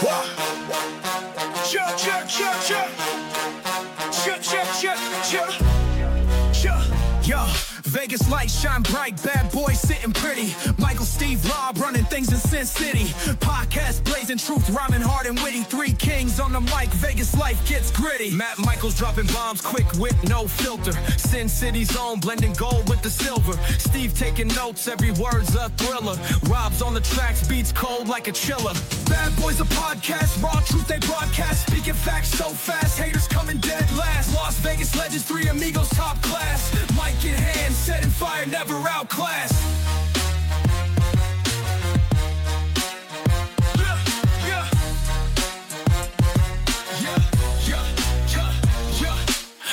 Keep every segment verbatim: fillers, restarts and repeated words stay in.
Check, check, check, check. Check, check, check, check. Check. Yo, Vegas lights shine bright, bad boys sitting pretty. Michael, Steve, Rob running things in Sin City. Podcast blazing truth, rhyming hard and witty. Three kings on the mic, Vegas life gets gritty. Matt Michaels dropping bombs, quick wit, no filter. Sin City's own, blending gold with the silver. Steve taking notes, every word's a thriller. Rob's on the tracks, beats cold like a chiller. Bad boys a podcast, raw truth they broadcast. Speaking facts so fast, haters coming dead last. Las Vegas legends, three amigos top class. Mic in hand, setting fire, never outclassed. Yeah, yeah. Yeah, yeah, yeah, yeah.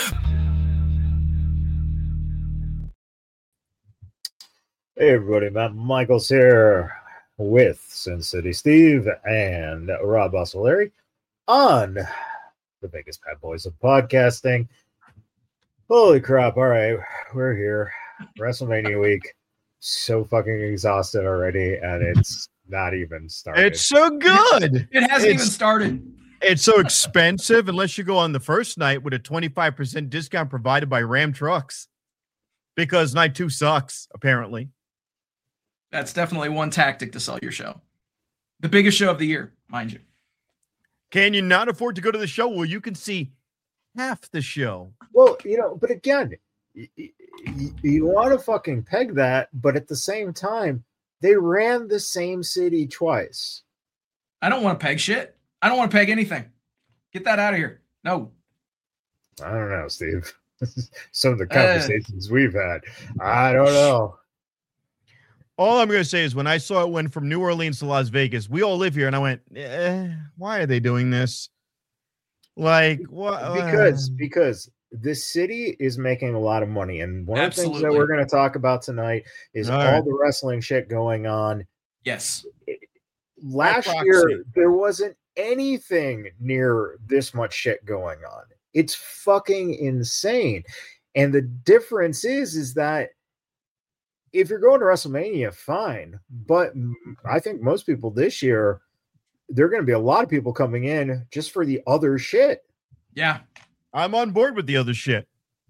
Hey everybody, Matt Michaels here with Sin City Steve and Rob Ossoleri on the Vegas Bad Boys of Podcasting. Holy crap, all right, we're here. WrestleMania week. So fucking exhausted already, and it's not even started. It's so good. It hasn't It's- even started. It's so expensive unless you go on the first night with a twenty-five percent discount provided by Ram Trucks. Because night two sucks, apparently. That's definitely one tactic to sell your show. The biggest show of the year, mind you. Can you not afford to go to the show? Well, you can see half the show. Well, you know, but again, y- y- y- you want to fucking peg that, but at the same time, they ran the same city twice. I don't want to peg shit. I don't want to peg anything. Get that out of here. No. I don't know, Steve. Some of the conversations uh, we've had, I don't know. All I'm going to say is when I saw it went from New Orleans to Las Vegas, we all live here, and I went, eh, why are they doing this? Like, what? Because because this city is making a lot of money, and one Absolutely. of the things that we're going to talk about tonight is All all, right. the wrestling shit going on. Yes. Last proxy. year, there wasn't anything near this much shit going on. It's fucking insane. And the difference is, is that if you're going to WrestleMania, fine. But I think most people this year, there are going to be a lot of people coming in just for the other shit. Yeah. I'm on board with the other shit.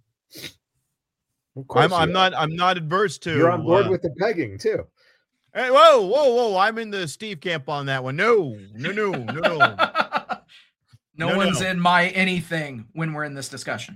Of course I'm, I'm you not. I'm not adverse to. are. You're on board uh, with the pegging too. Hey, whoa, whoa, whoa! I'm in the Steve camp on that one. No, no, no, no, no. no, No, one's no. in my anything when we're in this discussion.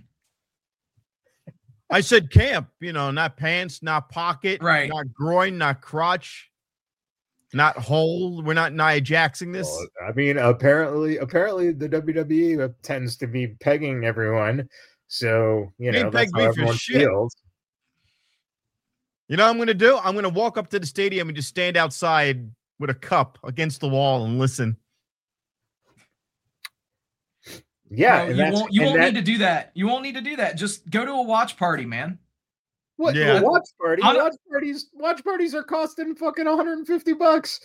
I said camp. You know, not pants, not pocket, Right. not groin, not crotch, not hole. We're not Nia Jaxing this. Well, I mean, apparently, apparently the W W E tends to be pegging everyone. So, you They know, peg that's me how for everyone shit. feels. You know what I'm going to do? I'm going to walk up to the stadium and just stand outside with a cup against the wall and listen. Yeah. No, and you that's- won't you and won't that- need to do that. You won't need to do that. Just go to a watch party, man. What? Yeah. A watch party? I'm- Watch parties. Watch parties are costing fucking one hundred fifty bucks.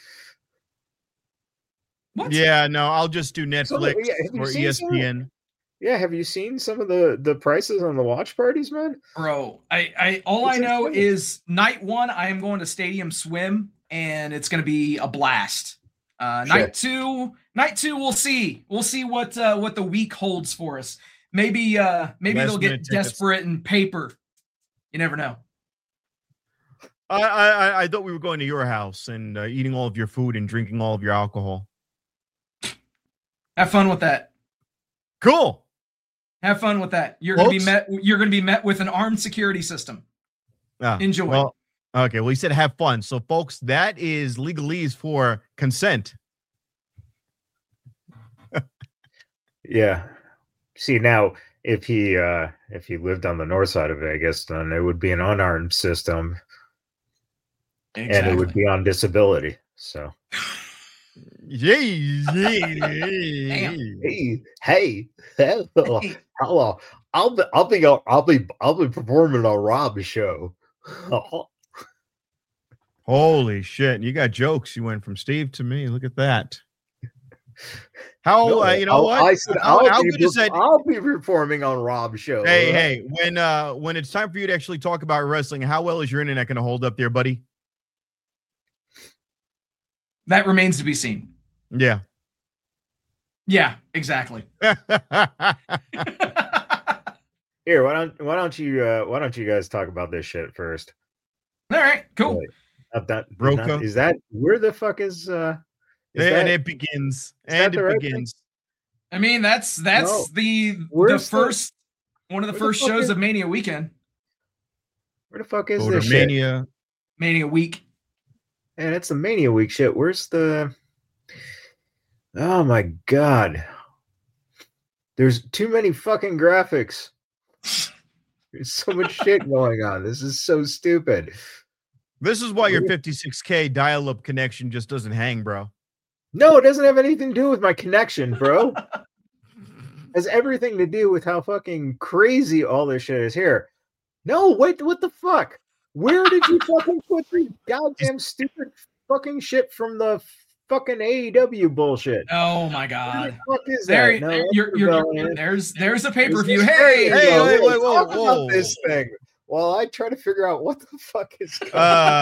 What? Yeah, no, I'll just do Netflix yeah, have you or seen E S P N. Yeah. Have you seen some of the the prices on the watch parties, man? Bro, I, I all It's I know insane. is night one, I am going to Stadium Swim, and it's going to be a blast. Uh, Sure. Night two, night two, we'll see. We'll see what uh, what the week holds for us. Maybe uh, maybe Last they'll get minute tickets. desperate and paper. You never know. I, I I thought we were going to your house and uh, eating all of your food and drinking all of your alcohol. Have fun with that. Cool. Have fun with that. You're going to be Folks? met. You're going to be met with an armed security system. Ah, Enjoy. Well, okay. Well, he said have fun. So, folks, that is legalese for consent. Yeah. See, now if he uh if he lived on the north side of Vegas, then it would be an unarmed system and it would be on disability. So Yay! Damn. hey, hey, hello, hello. I'll be I'll be I'll be I'll be performing on Rob's show. Holy shit! You got jokes. You went from Steve to me. Look at that. How No, uh, you know I'll- what? I said how, I'll, how be, good is that? I'll be performing on Rob's show. Hey, hey, when uh when it's time for you to actually talk about wrestling, how well is your internet going to hold up there, buddy? That remains to be seen. Yeah. Yeah, exactly. Here, why don't why don't you uh, why don't you guys talk about this shit first? All right, cool. Wait, not that, Broca. not, is that where the fuck is? Uh, is and that, it begins. is And that the it right begins. I mean, that's that's No. the the Where's the- first one of the where the first fuck shows is- of Mania weekend. Where the fuck is this shit? Mania. Mania week. Man, it's the Mania week shit. Where's the? Oh my god! There's too many fucking graphics. There's so much shit going on. This is so stupid. This is why your fifty-six K dial-up connection just doesn't hang, bro. No, it doesn't have anything to do with my connection, bro. It has everything to do with how fucking crazy all this shit is here. No, wait, what the fuck? Where did you fucking put the goddamn stupid fucking shit from the fucking A E W bullshit? Oh my What God! the fuck is There, that? No, you're, that's you're, rebellion. you're- there's there's a pay per There's view. this- Hey, there you Hey, go. wait, Hey, wait, whoa, talk about whoa. this thing while I try to figure out what the fuck is going Uh,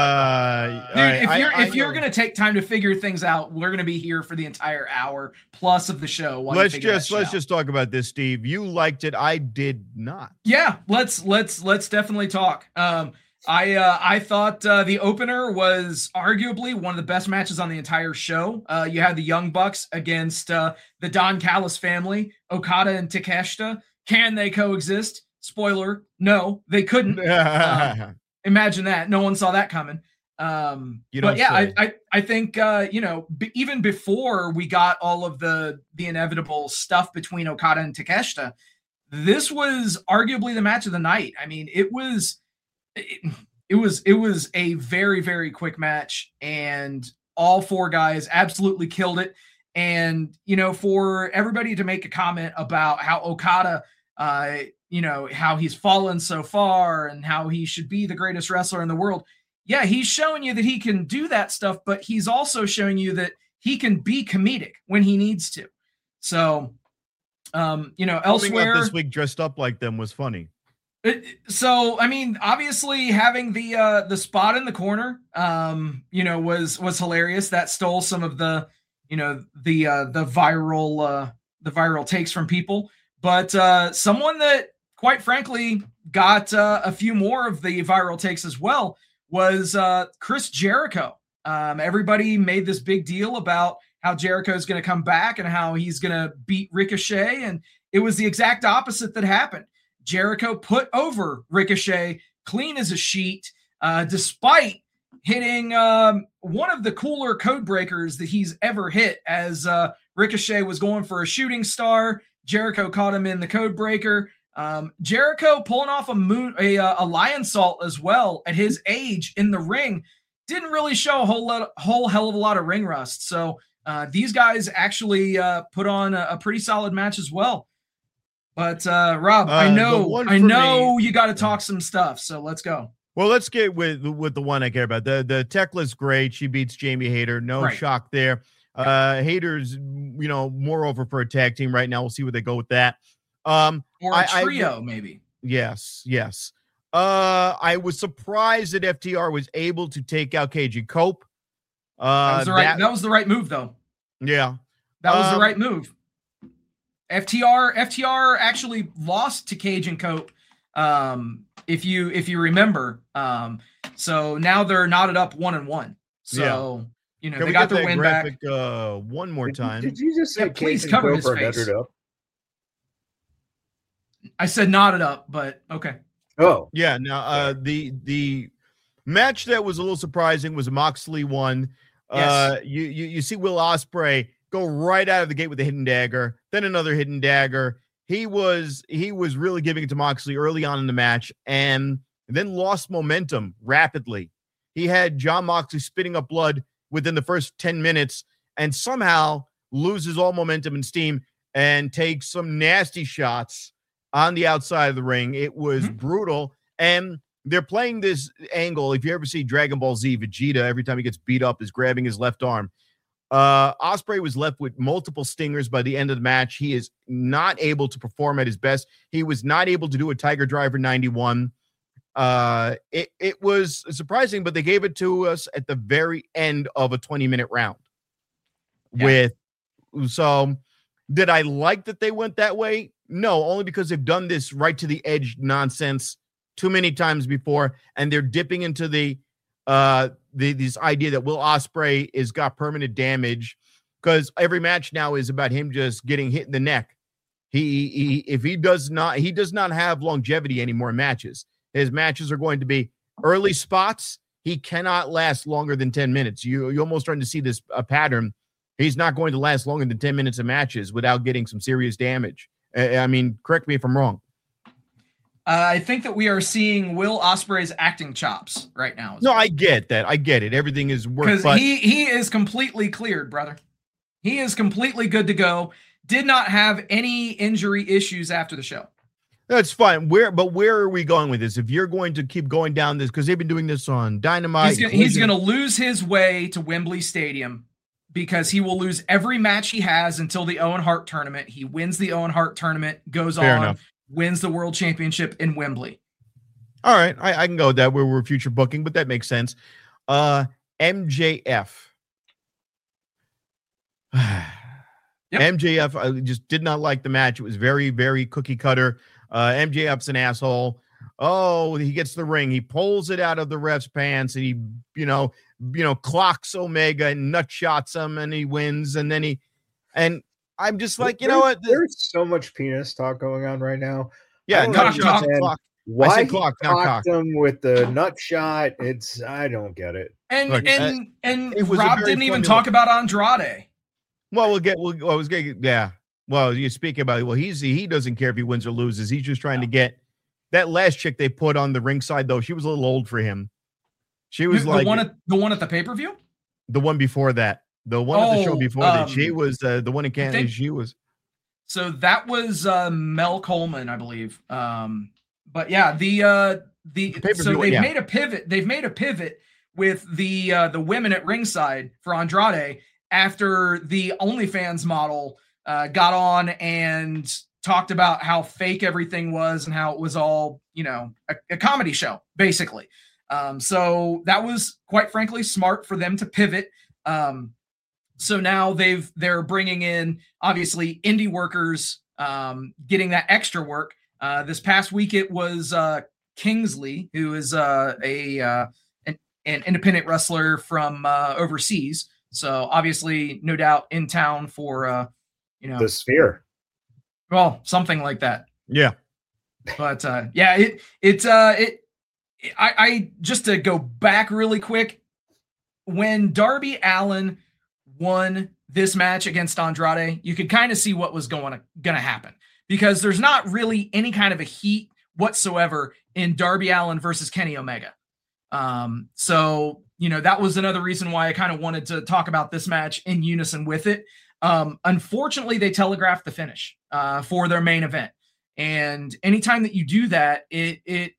on. Dude, all right, if I- you're I if you're know. gonna take time to figure things out, we're gonna be here for the entire hour plus of the show. While you let's figure that just shit let's out. just talk about this, Steve. You liked it. I did not. Yeah, let's let's let's definitely talk. Um, I uh, I thought uh, the opener was arguably one of the best matches on the entire show. Uh, you had the Young Bucks against uh, the Don Callis family, Okada and Takeshita. Can they coexist? Spoiler: no, they couldn't. Um, Imagine that. No one saw that coming. Um, You but don't yeah, I, say. I I think uh, you know b- even before we got all of the the inevitable stuff between Okada and Takeshita, this was arguably the match of the night. I mean, it was it, it was it was a very very quick match, and all four guys absolutely killed it. And you know, for everybody to make a comment about how Okada, uh, you know, how he's fallen so far and how he should be the greatest wrestler in the world. Yeah, he's showing you that he can do that stuff, but he's also showing you that he can be comedic when he needs to. So, um, you know, Coming up elsewhere this week dressed up like them was funny. it, so I mean, obviously having the uh, the spot in the corner, um, you know, was was hilarious. That stole some of the, you know, the uh, the viral uh, the viral takes from people. But uh, someone that, quite frankly, got uh, a few more of the viral takes as well was uh, Chris Jericho. Um, everybody made this big deal about how Jericho is going to come back and how he's going to beat Ricochet, and it was the exact opposite that happened. Jericho put over Ricochet clean as a sheet, uh, despite hitting um, one of the cooler code breakers that he's ever hit, as uh, Ricochet was going for a shooting star. Jericho caught him in the code breaker. Um, Jericho pulling off a moon, a, a lion salt as well at his age in the ring didn't really show a whole lot, whole hell of a lot of ring rust. So uh, these guys actually uh, put on a, a pretty solid match as well. But uh, Rob, Uh, I the know, one I for know me- you got to talk some stuff. So let's go. Well, let's get with with the one I care about. The the Tekla's great. She beats Jamie Hayter. No Right. shock there. Uh Hayter's, you know, more over for a tag team right now. We'll see where they go with that. Um, Or a I- I trio, maybe. yes, yes. Uh, I was surprised that F T R was able to take out K G Cope. Uh, That was the right. that- That, was the right move, though. yeah. That was Um, the right move. F T R F T R actually lost to Cage and Cope. Um, if you if you remember, um, so now they're knotted up one and one. So you know Can they we got get their that win back. graphic uh one more Did you- time? Did you just say Yeah, please Cage and cover Cope his are face. knotted up? I said knotted up, but okay. Oh, Yeah, now uh the the match that was a little surprising was Moxley won. Uh you you you see Will Ospreay go right out of the gate with a hidden dagger, then another hidden dagger. He was he was really giving it to Moxley early on in the match and then lost momentum rapidly. He had John Moxley spitting up blood within the first ten minutes and somehow loses all momentum and steam and takes some nasty shots on the outside of the ring. It was Mhm. brutal. And they're playing this angle. If you ever see Dragon Ball Z, Vegeta, every time he gets beat up, is grabbing his left arm. Uh, Ospreay was left with multiple stingers by the end of the match. He is not able to perform at his best. He was not able to do a Tiger Driver ninety-one. Uh, it, it was surprising, but they gave it to us at the very end of a twenty-minute round. Yeah. With so Did I like that they went that way? No, only because they've done this right to the edge nonsense too many times before, and they're dipping into the uh the this idea that Will Ospreay is got permanent damage, because every match now is about him just getting hit in the neck. He, he if he does not he does not have longevity anymore in matches. His matches are going to be early spots. He cannot last longer than ten minutes. You you almost starting to see this a pattern. He's not going to last longer than ten minutes of matches without getting some serious damage. I mean, correct me if I'm wrong. Uh, I think that we are seeing Will Ospreay's acting chops right now. No, I get that. I get it. Everything is work. Because but- he, he is completely cleared, brother. He is completely good to go. Did not have any injury issues after the show. That's fine. Where, but where are we going with this? If you're going to keep going down this, because they've been doing this on Dynamite. He's going to lose his way to Wembley Stadium, because he will lose every match he has until the Owen Hart tournament. He wins the Owen Hart tournament, goes Fair on, enough. wins the world championship in Wembley. All right. I, I can go with that where we're future booking, but that makes sense. Uh, M J F. Yep. M J F, I just did not like the match. It was very, very cookie cutter. Uh, M J F's an asshole. Oh, he gets the ring. He pulls it out of the ref's pants, and he, you know, you know, clocks Omega and nut shots him, and he wins. And then he, and I'm just like, you there's, know what? There's so much penis talk going on right now. Yeah, nut shots, clock. Why clock, not cock. him with the nut shot? It's I don't get it. And Look, and uh, and Rob didn't even talk about Andrade. Well, we'll get. We'll. I was getting. Yeah. Well, you speak about. Well, he's he doesn't care if he wins or loses. He's just trying to get that last chick they put on the ringside. Though she was a little old for him. She was the like one at the one at the pay per view. The one before that. The one oh, at the show before um, that. She was uh, the one in Canada. Think, she was. So that was uh, Mel Coleman, I believe. Um, but yeah, the uh, the, the so they've yeah. made a pivot. They've made a pivot with the uh, the women at ringside for Andrade after the OnlyFans model uh, got on and talked about how fake everything was and how it was all, you know, a, a comedy show, basically. Um, so that was quite frankly smart for them to pivot. Um, so now they've, they're bringing in obviously indie workers, um, getting that extra work. Uh, this past week, it was uh, Kingsley, who is uh, a, uh, an, an independent wrestler from uh, overseas. So obviously, no doubt in town for, uh, you know, the Sphere. Well, something like that. Yeah. But uh, yeah, it, it's, uh, it, I, I, just to go back really quick, when Darby Allin won this match against Andrade, you could kind of see what was going to, going to happen, because there's not really any kind of a heat whatsoever in Darby Allin versus Kenny Omega. Um, so, you know, that was another reason why I kind of wanted to talk about this match in unison with it. Um, unfortunately, they telegraphed the finish uh, for their main event. And anytime that you do that, it, it,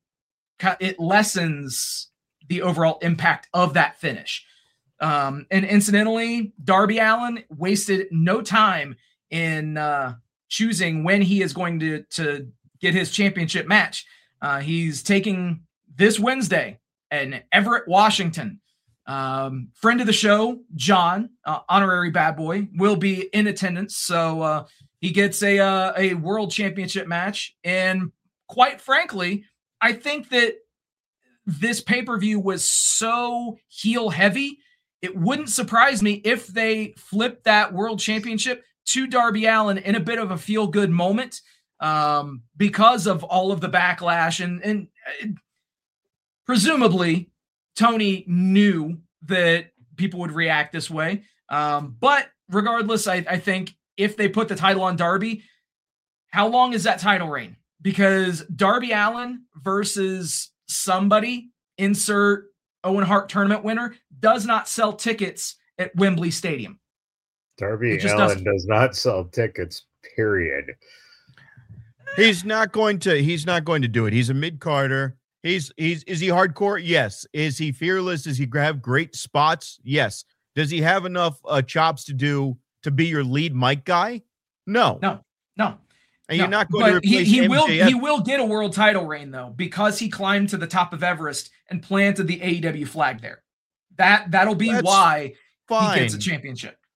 it lessens the overall impact of that finish. Um, and incidentally, Darby Allin wasted no time in uh, choosing when he is going to, to get his championship match. Uh, he's taking this Wednesday in Everett, Washington. Um, friend of the show, John, uh, honorary bad boy, will be in attendance. So uh, he gets a uh, a world championship match. And quite frankly, I think that this pay-per-view was so heel heavy, it wouldn't surprise me if they flipped that world championship to Darby Allin in a bit of a feel-good moment, um, because of all of the backlash. And, and uh, presumably, Tony knew that people would react this way. Um, but regardless, I, I think if they put the title on Darby, how long is that title reign? Because Darby Allin versus somebody, insert Owen Hart tournament winner, does not sell tickets at Wembley Stadium. Darby Allin does not sell tickets, period. He's not going to, he's not going to do it. He's a mid-carder. He's, he's, is he hardcore? Yes. Is he fearless? Does he have great spots? Yes. Does he have enough uh, chops to do, to be your lead mic guy? No. No, no. And no. you're not going but to replace he, he M J F. will, he will get a world title reign though, because he climbed to the top of Everest and planted the A E W flag there. That, that'll be That's why fine. he gets a championship.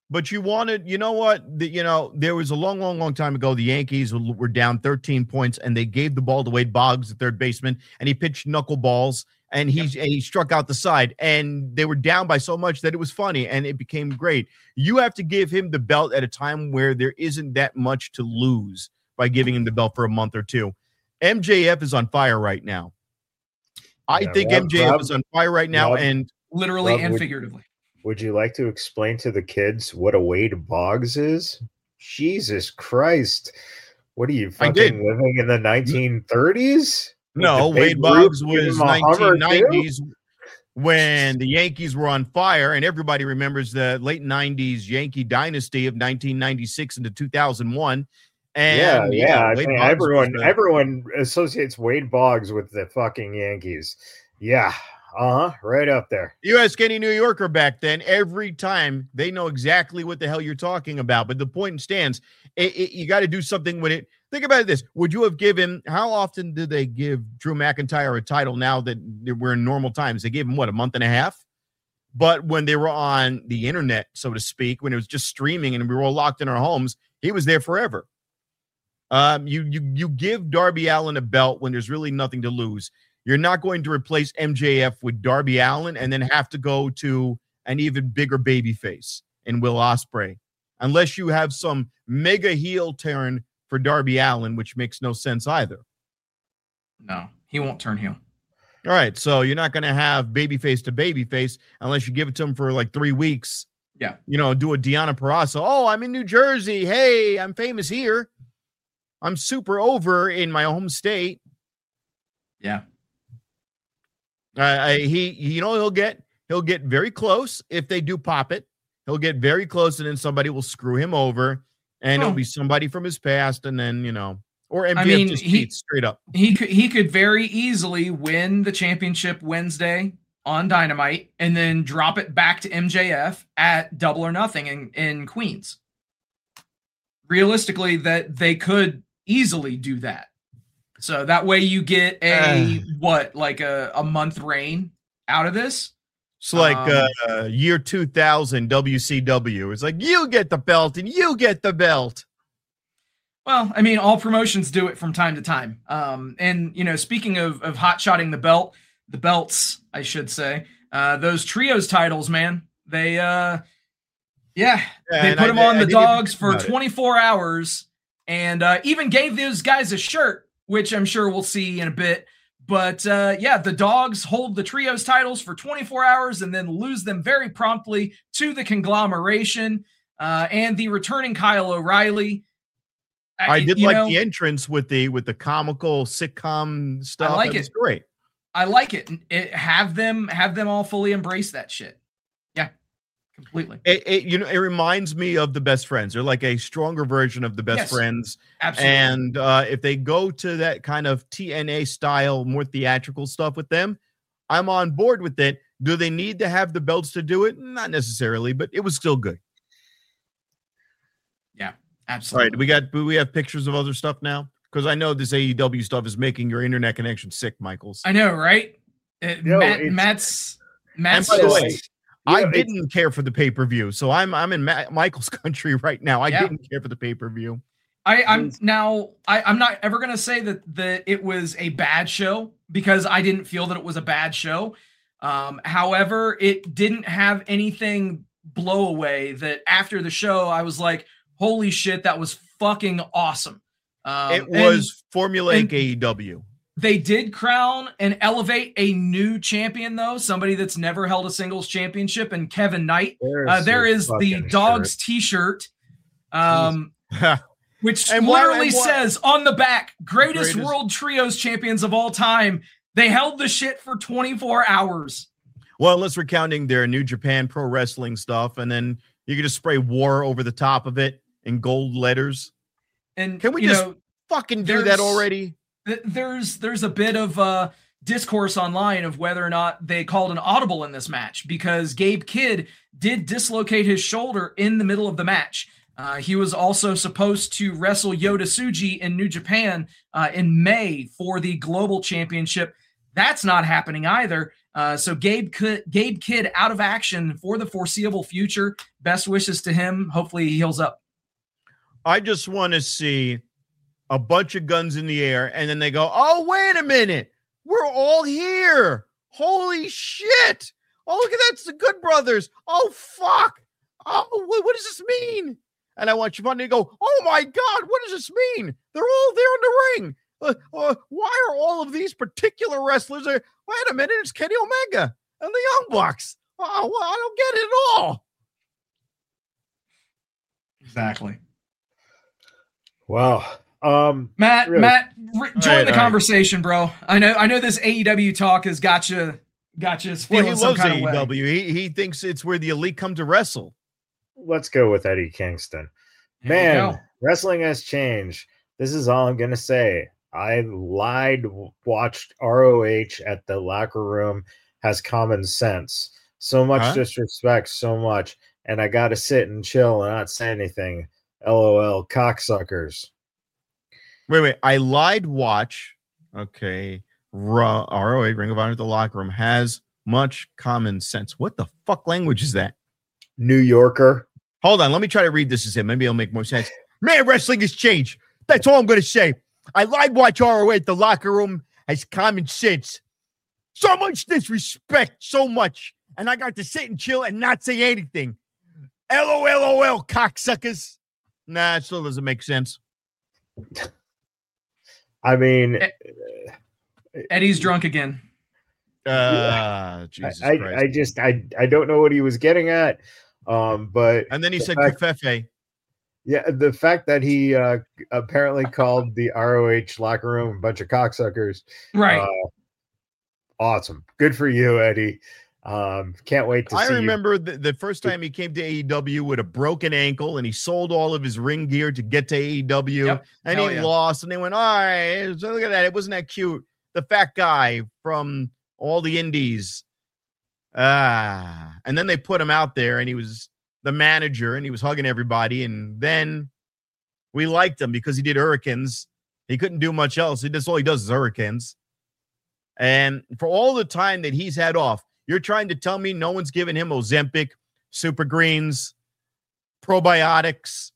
But you wanted, you know what? The, you know, there was a long, long, long time ago, the Yankees were down thirteen points, and they gave the ball to Wade Boggs, the third baseman, and he pitched knuckleballs, and he, yep. and he struck out the side, and they were down by so much that it was funny, and it became great. You have to give him the belt at a time where there isn't that much to lose by giving him the belt for a month or two. M J F is on fire right now. I yeah, think Rob, M J F Rob, is on fire right now, Rob, and literally Rob, and would, figuratively. Would you like to explain to the kids what a Wade Boggs is? Jesus Christ. What are you, fucking living in the nineteen thirties? No, Wade Boggs was nineteen nineties when the Yankees were on fire, and everybody remembers the late nineties Yankee dynasty of nineteen ninety-six into two thousand one. And yeah, yeah, yeah. I mean, everyone the, everyone associates Wade Boggs with the fucking Yankees. Yeah, uh-huh, right up there. You ask any New Yorker back then, every time they know exactly what the hell you're talking about. But the point stands, it, it, you got to do something with it. Think about this. Would you have given, how often did they give Drew McIntyre a title now that we're in normal times? They gave him, what, a month and a half? But when they were on the internet, so to speak, when it was just streaming and we were all locked in our homes, he was there forever. Um, you you you give Darby Allin a belt when there's really nothing to lose. You're not going to replace M J F with Darby Allin and then have to go to an even bigger babyface in Will Ospreay, unless you have some mega heel turn for Darby Allin, which makes no sense either. No, he won't turn heel. All right, so you're not going to have babyface to babyface unless you give it to him for like three weeks. Yeah, you know, do a Deonna Purrazzo. Oh, I'm in New Jersey. Hey, I'm famous here. I'm super over in my home state. Yeah. Uh, I, he, you know, he'll get, he'll get very close if they do pop it. He'll get very close, and then somebody will screw him over, and oh. it'll be somebody from his past, and then, you know, or M J F I mean, just he, cheats straight up. He could, he could very easily win the championship Wednesday on Dynamite, and then drop it back to M J F at Double or Nothing in, in Queens. Realistically, that they could easily do that. So that way you get a, uh, what, like a, a month reign out of this? It's like um, uh, year two thousand W C W. It's like, you get the belt and you get the belt. Well, I mean, all promotions do it from time to time. Um, and, you know, speaking of, of hot-shotting the belt, the belts, I should say, uh, those trios titles, man, they, uh, yeah, yeah they put them I, on I, the I dogs for twenty-four hours. And uh, even gave those guys a shirt, which I'm sure we'll see in a bit. But uh, yeah, the dogs hold the trios titles for twenty-four hours and then lose them very promptly to the conglomeration uh, and the returning Kyle O'Reilly. I, I did like know, the entrance with the with the comical sitcom stuff. I like that it. Was great. I like it. it. Have them have them all fully embrace that shit. Yeah. Completely. It, it you know it reminds me of the Best Friends. They're like a stronger version of the Best yes, Friends. Absolutely. And uh, if they go to that kind of T N A style, more theatrical stuff with them, I'm on board with it. Do they need to have the belts to do it? Not necessarily, but it was still good. Yeah, absolutely. All right, we got do we have pictures of other stuff now? Because I know this A E W stuff is making your internet connection sick, Michaels. I know, right? Uh, Yo, Matt, Matt's Matt's by the way, I yeah, didn't care for the pay-per-view, so I'm I'm in Ma- Michael's country right now. I yeah. didn't care for the pay-per-view. I, I'm now I, I'm not ever gonna say that that it was a bad show because I didn't feel that it was a bad show. Um, however, it didn't have anything blow away that after the show I was like, holy shit, that was fucking awesome. Um, it was formulaic A E W. They did crown and elevate a new champion, though, somebody that's never held a singles championship, and Kevin Knight. Uh, there is the Dogs T-shirt, um, which and literally what, what, says on the back, greatest, greatest World Trios champions of all time. They held the shit for twenty-four hours. Well, unless we're counting their New Japan Pro Wrestling stuff, and then you can just spray war over the top of it in gold letters. And can we you just know, fucking do that already? There's there's a bit of uh, discourse online of whether or not they called an audible in this match because Gabe Kidd did dislocate his shoulder in the middle of the match. Uh, he was also supposed to wrestle Yota Tsuji in New Japan uh, in May for the Global Championship. That's not happening either. Uh, so Gabe Kidd, Gabe Kidd out of action for the foreseeable future. Best wishes to him. Hopefully he heals up. I just want to see a bunch of guns in the air, and then they go, oh, wait a minute. We're all here. Holy shit. Oh, look at that. It's the Good Brothers. Oh, fuck. Oh, what, what does this mean? And I want Giovanni to go, oh, my God, what does this mean? They're all there in the ring. Uh, uh, why are all of these particular wrestlers there? Wait a minute, it's Kenny Omega and the Young Bucks. Oh, well, I don't get it at all. Exactly. Wow. Um, Matt, really. Matt, re- join right, the right. conversation, bro. I know, I know this A E W talk has got you, got you feeling Well, he some loves kind A E of way. W. He, he thinks it's where the elite come to wrestle. Let's go with Eddie Kingston. There you Man, go. wrestling has changed. This is all I'm going to say. I lied, watched R O H at the locker room, has common sense. So much Huh? disrespect, so much. And I got to sit and chill and not say anything. LOL, cocksuckers. Wait, wait. I lied. Watch. Okay. Raw, R O A, Ring of Honor at the locker room has much common sense. What the fuck language is that? New Yorker. Hold on. Let me try to read this as him. Maybe it'll make more sense. Man, wrestling has changed. That's all I'm going to say. I lied. Watch R O A at the locker room has common sense. So much disrespect. So much. And I got to sit and chill and not say anything. L O L O L, cocksuckers. Nah, it still doesn't make sense. I mean, Eddie's drunk again. Uh, Jesus I, Christ. I just I I don't know what he was getting at. Um, but and then he the said fact- Kafefe. yeah, the fact that he uh, apparently called the R O H locker room a bunch of cocksuckers. Right. Uh, awesome. Good for you, Eddie. Um, can't wait to I see you. remember the, the first time he came to A E W with a broken ankle and he sold all of his ring gear to get to A E W Yep. and Hell he yeah. lost and they went, all right, so look at that. It wasn't that cute. The fat guy from all the indies. Ah, and then they put him out there and he was the manager and he was hugging everybody. And then we liked him because he did Hurricanes. He couldn't do much else. He That's all he does is Hurricanes. And for all the time that he's had off, you're trying to tell me no one's giving him Ozempic, Super Greens, probiotics.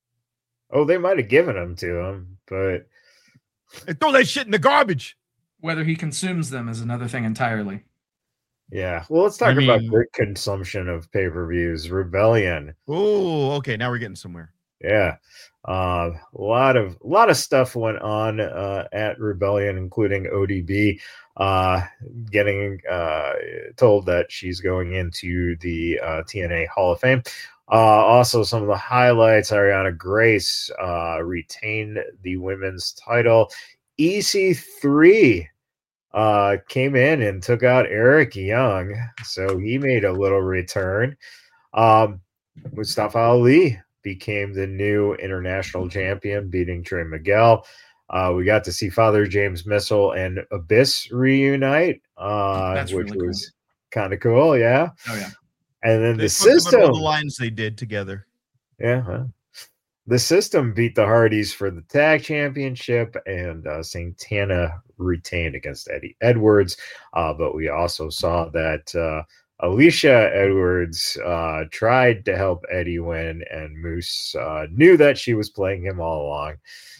Oh, they might have given them to him, but And throw that shit in the garbage. Whether he consumes them is another thing entirely. yeah. Well, let's talk I about mean- great consumption of pay-per-views. Rebellion. Oh, okay. Now we're getting somewhere. Yeah. Uh, a lot of a lot of stuff went on uh, at Rebellion, including O D B uh, getting uh, told that she's going into the uh, T N A Hall of Fame. Uh, also, some of the highlights: Ariana Grace uh, retained the women's title. E C three uh, came in and took out Eric Young, so he made a little return. Um, Mustafa Ali became the new international champion, beating Trey Miguel. Uh, we got to see Father James Missile and Abyss reunite, uh, That's which really cool. was kind of cool, yeah. Oh yeah. And then They the talked about system, all the lines they did together. yeah, huh. The system beat the Hardys for the tag championship, and uh, Santana retained against Eddie Edwards. Uh, but we also saw that uh, Alicia Edwards uh, tried to help Eddie win, and Moose uh, knew that she was playing him all along,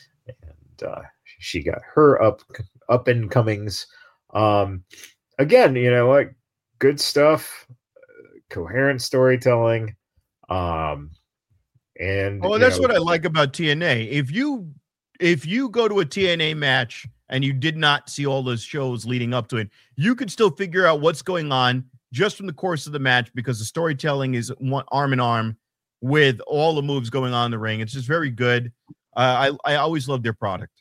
and uh, she got her up up and comings. Um, again, you know what? Good stuff, coherent storytelling. Um, and Oh, you that's know, what I like about T N A. If you if you go to a T N A match and you did not see all those shows leading up to it, you could still figure out what's going on just from the course of the match because the storytelling is one arm in arm with all the moves going on in the ring. It's just very good. Uh, I I always love their product.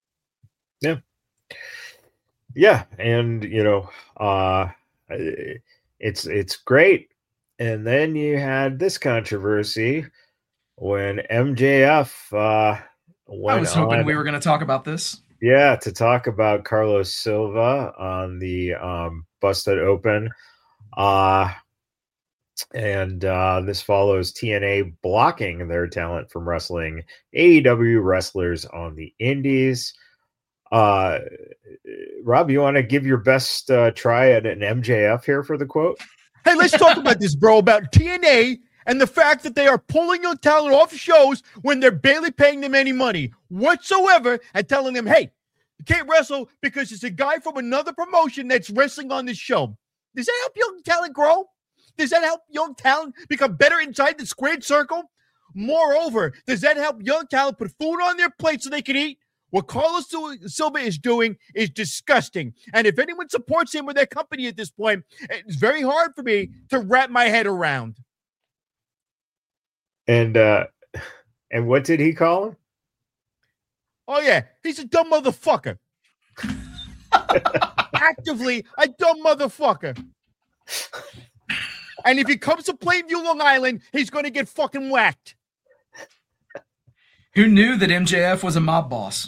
yeah, and you know, uh, it's it's great. And then you had this controversy when M J F uh, went I was hoping on, we were going to talk about this. yeah, to talk about Carlos Silva on the um, Busted Open. Uh, and uh, this follows T N A blocking their talent from wrestling A E W wrestlers on the indies. Uh, Rob, you want to give your best uh, try at an M J F here for the quote? Hey, let's talk about this, bro, about T N A and the fact that they are pulling young talent off shows when they're barely paying them any money whatsoever and telling them, hey, you can't wrestle because it's a guy from another promotion that's wrestling on this show. Does that help young talent grow? Does that help young talent become better inside the squared circle? Moreover, does that help young talent put food on their plate so they can eat? What Carlos Silva is doing is disgusting. And if anyone supports him with their company at this point, it's very hard for me to wrap my head around. And uh, and what did he call him? Oh, yeah. He's a dumb motherfucker. Actively a dumb motherfucker. And if he comes to Plainview, Long Island, he's going to get fucking whacked. Who knew that M J F was a mob boss?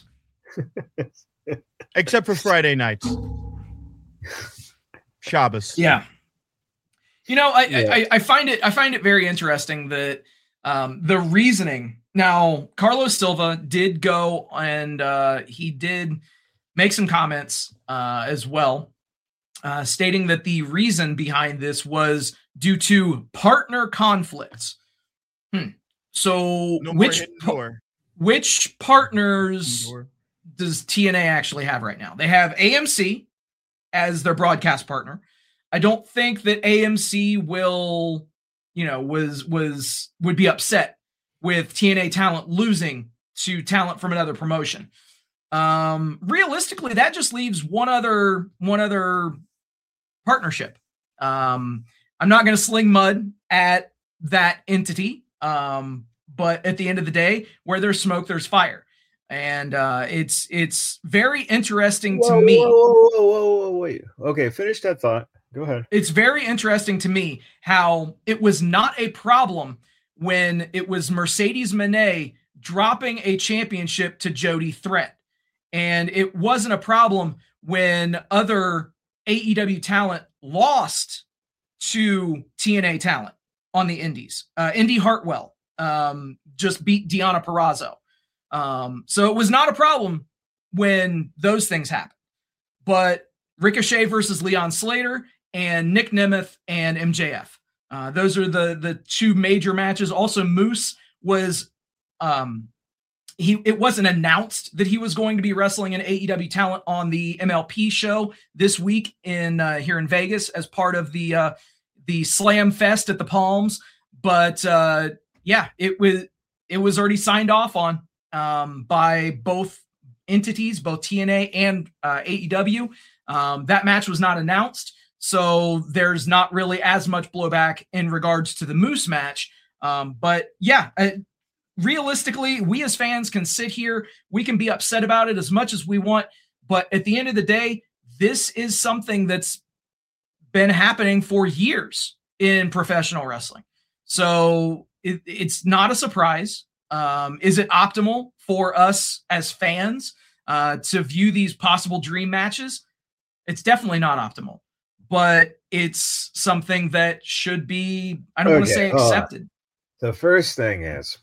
Except for Friday nights. Shabbos. Yeah. You know, I, Yeah. I I find it I find it very interesting that um, the reasoning. Now, Carlos Silva did go and uh, he did make some comments uh, as well, uh, stating that the reason behind this was due to partner conflicts. Hmm. So, No which more hidden pa- door. which partners Door. does T N A actually have right now? They have A M C as their broadcast partner. I don't think that A M C will, you know, was was would be upset with T N A talent losing to talent from another promotion. Um, realistically, that just leaves one other one other partnership. Um, I'm not going to sling mud at that entity, um, but at the end of the day, where there's smoke, there's fire. And uh, it's it's very interesting Whoa, to me. Whoa, whoa, whoa, whoa, whoa, wait. Okay, finish that thought. Go ahead. It's very interesting to me how it was not a problem when it was Mercedes Moné dropping a championship to Jody Threat. And it wasn't a problem when other A E W talent lost to T N A talent on the indies. Uh, Indy Hartwell um, just beat Deonna Purrazzo. Um, so it was not a problem when those things happened. But Ricochet versus Leon Slater and Nick Nemeth and M J F. Uh, those are the the two major matches. Also, Moose was um, he. It wasn't announced that he was going to be wrestling an A E W talent on the M L P show this week in uh, here in Vegas as part of the uh, the Slam Fest at the Palms. But uh, yeah, it was it was already signed off on um, by both entities, both T N A and uh, A E W. Um, that match was not announced, so there's not really as much blowback in regards to the Moose match. Um, but yeah, uh, realistically, we as fans can sit here, we can be upset about it as much as we want, but at the end of the day, this is something that's been happening for years in professional wrestling. So it, it's not a surprise. Um, is it optimal for us as fans uh, to view these possible dream matches? It's definitely not optimal, but it's something that should be, I don't want to Okay, say hold on. accepted. The first thing is,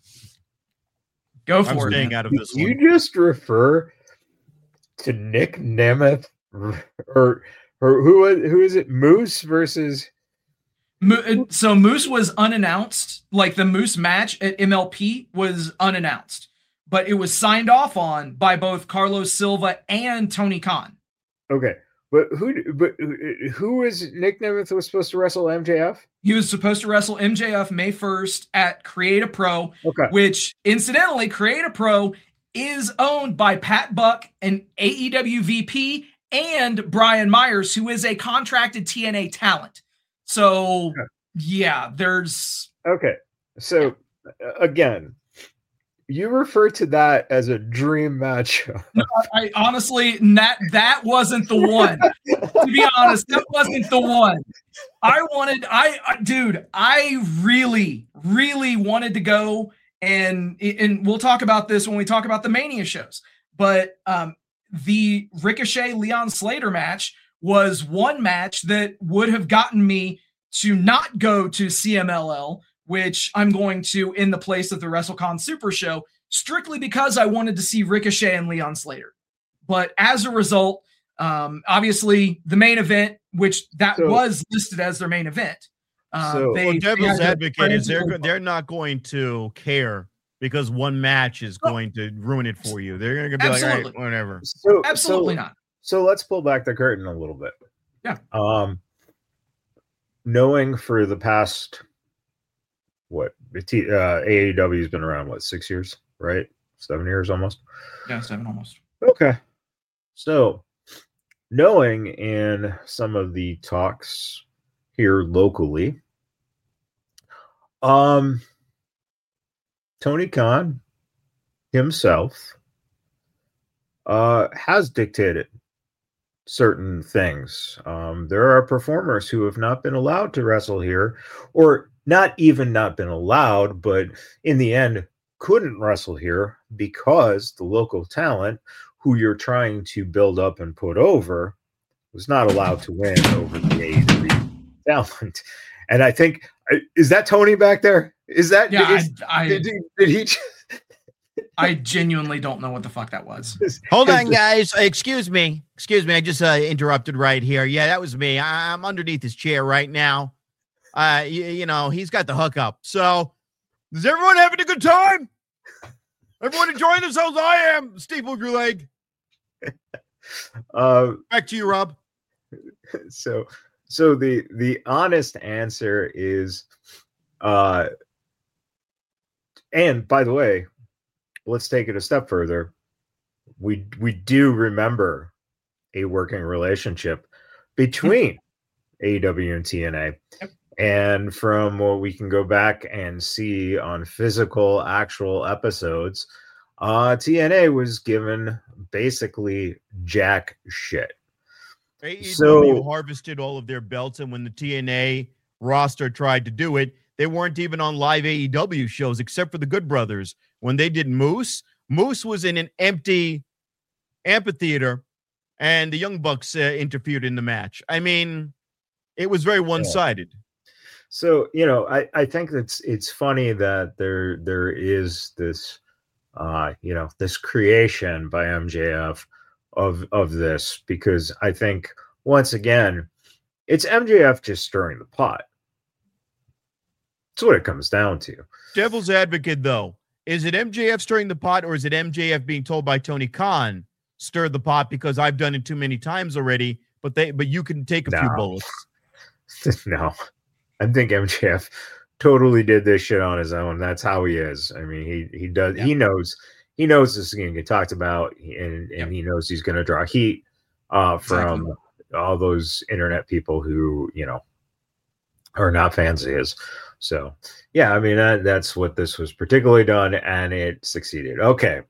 Go I'm for it. staying man. out of did this you one. just refer to Nick Nemeth or, or who was who is it? Moose versus Mo- So Moose was unannounced, like the Moose match at M L P was unannounced, but it was signed off on by both Carlos Silva and Tony Khan. okay, but who but who is Nick Nemeth was supposed to wrestle M J F? He was supposed to wrestle M J F May first at Create a Pro, Okay, which incidentally, Create a Pro is owned by Pat Buck, an A E W V P, and Brian Myers, who is a contracted T N A talent. So Okay. yeah, there's okay. So uh, again, you refer to that as a dream match. I honestly that that wasn't the one. To be honest, that wasn't the one. I wanted I, I dude, I really really wanted to go and and we'll talk about this when we talk about the Mania shows. But um the Ricochet Leon Slater match was one match that would have gotten me to not go to C M L L, which I'm going to in the place of the WrestleCon Super Show, strictly because I wanted to see Ricochet and Leon Slater. but as a result, um, obviously the main event, which that So- was listed as their main event. Um, So- they, Well, they devil's had to advocate is they're frantically- go- they're not going to care because one match is Oh. going to ruin it for you. They're going to be like, all Absolutely. right, whatever. So, Absolutely so, not. So let's pull back the curtain a little bit. Yeah. Um, knowing for the past, what, the T, uh, A E W has been around, what, six years, right? Seven years almost? Yeah, seven almost. Okay. So, knowing in some of the talks here locally, um, Tony Khan himself uh, has dictated certain things. Um, there are performers who have not been allowed to wrestle here, or not even not been allowed, but in the end couldn't wrestle here because the local talent who you're trying to build up and put over was not allowed to win over the A E W talent. And I think, is that Tony back there? Is that, Yeah, is, I, I, did, he- did he just, I genuinely don't know what the fuck that was. Hold on, guys. Excuse me. Excuse me. I just uh, interrupted right here. Yeah, that was me. I- I'm underneath his chair right now. Uh, you, you know, he's got the hookup. So, is everyone having a good time? Everyone enjoying themselves? I am. Steve, move your leg. uh, Back to you, Rob. so so the the honest answer is uh and by the way, let's take it a step further. We we do remember a working relationship between A E W and T N A. Yep. And from what we can go back and see on physical actual episodes, uh T N A was given basically jack shit. A E W So- harvested all of their belts, and when the T N A roster tried to do it, they weren't even on live A E W shows except for the Good Brothers. When they did Moose, Moose was in an empty amphitheater, and the Young Bucks uh, interfered in the match. I mean, it was very one-sided. So, you know, I, I think that's it's funny that there there is this uh, you know, this creation by M J F of of this, because I think once again, it's M J F just stirring the pot. That's what it comes down to. Devil's advocate, though, is it M J F stirring the pot, or is it M J F being told by Tony Khan, stir the pot because I've done it too many times already, but they but you can take a few No. bullets. No. I think M J F totally did this shit on his own. That's how he is. I mean, he he does Yeah. he knows he knows this is going to get talked about, and, and Yep. he knows he's going to draw heat uh, from Exactly. all those internet people who, you know, are not fans of his. So, yeah, I mean, that, that's what this was particularly done, and it succeeded. Okay.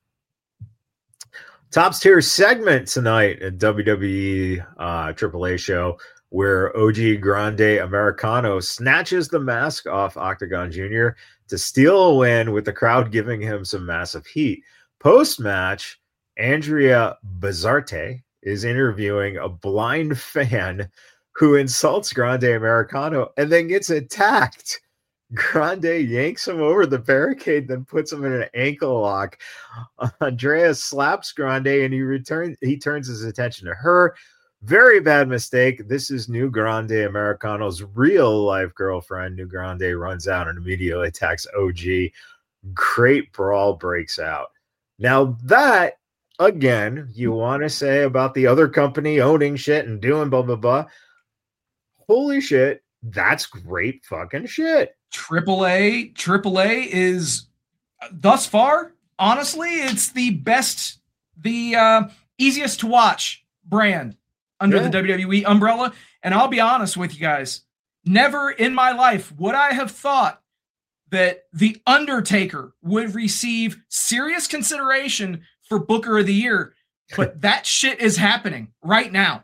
Tops tier segment tonight at W W E uh, Triple A show, where O G Grande Americano snatches the mask off Octagon Junior to steal a win, with the crowd giving him some massive heat. Post-match, Andrea Bazarte is interviewing a blind fan who insults Grande Americano and then gets attacked. Grande yanks him over the barricade, then puts him in an ankle lock. Andrea slaps Grande, and he returns. He turns his attention to her. Very bad mistake. This is New Grande Americano's real life girlfriend. New Grande runs out and immediately attacks O G. Great brawl breaks out. Now that, again, you want to say about the other company owning shit and doing blah, blah, blah. Holy shit. That's great fucking shit. Triple A, Triple A is thus far, honestly, it's the best, the uh, easiest to watch brand under Yeah. the W W E umbrella. And I'll be honest with you guys, never in my life would I have thought that The Undertaker would receive serious consideration for Booker of the Year, but that shit is happening right now.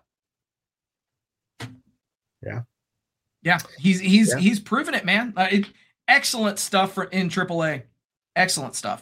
Yeah. Yeah, he's he's Yeah. he's proven it, man. Uh, it, excellent stuff for in Triple A. Excellent stuff.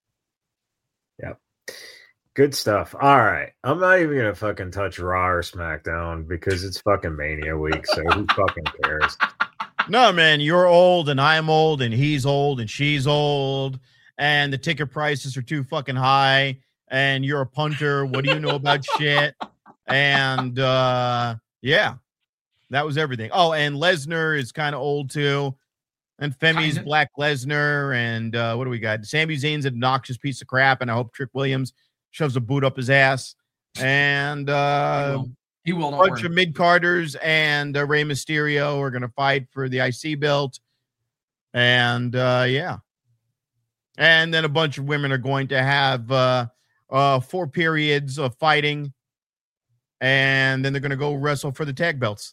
Good stuff. All right. I'm not even going to fucking touch Raw or SmackDown because it's fucking Mania week. So who fucking cares? No, man, you're old and I'm old and he's old and she's old and the ticket prices are too fucking high. and you're a punter. What do you know about shit? And uh, yeah, that was everything. Oh, and Lesnar is kind of old too. And Femi's Kinda. Black Lesnar. And uh, what do we got? Sami Zayn's an obnoxious piece of crap. And I hope Trick Williams shoves a boot up his ass. And uh, he will. A bunch of mid-carders and uh, Rey Mysterio are going to fight for the I C belt. And uh, yeah. And then a bunch of women are going to have uh, uh, four periods of fighting. And then they're going to go wrestle for the tag belts.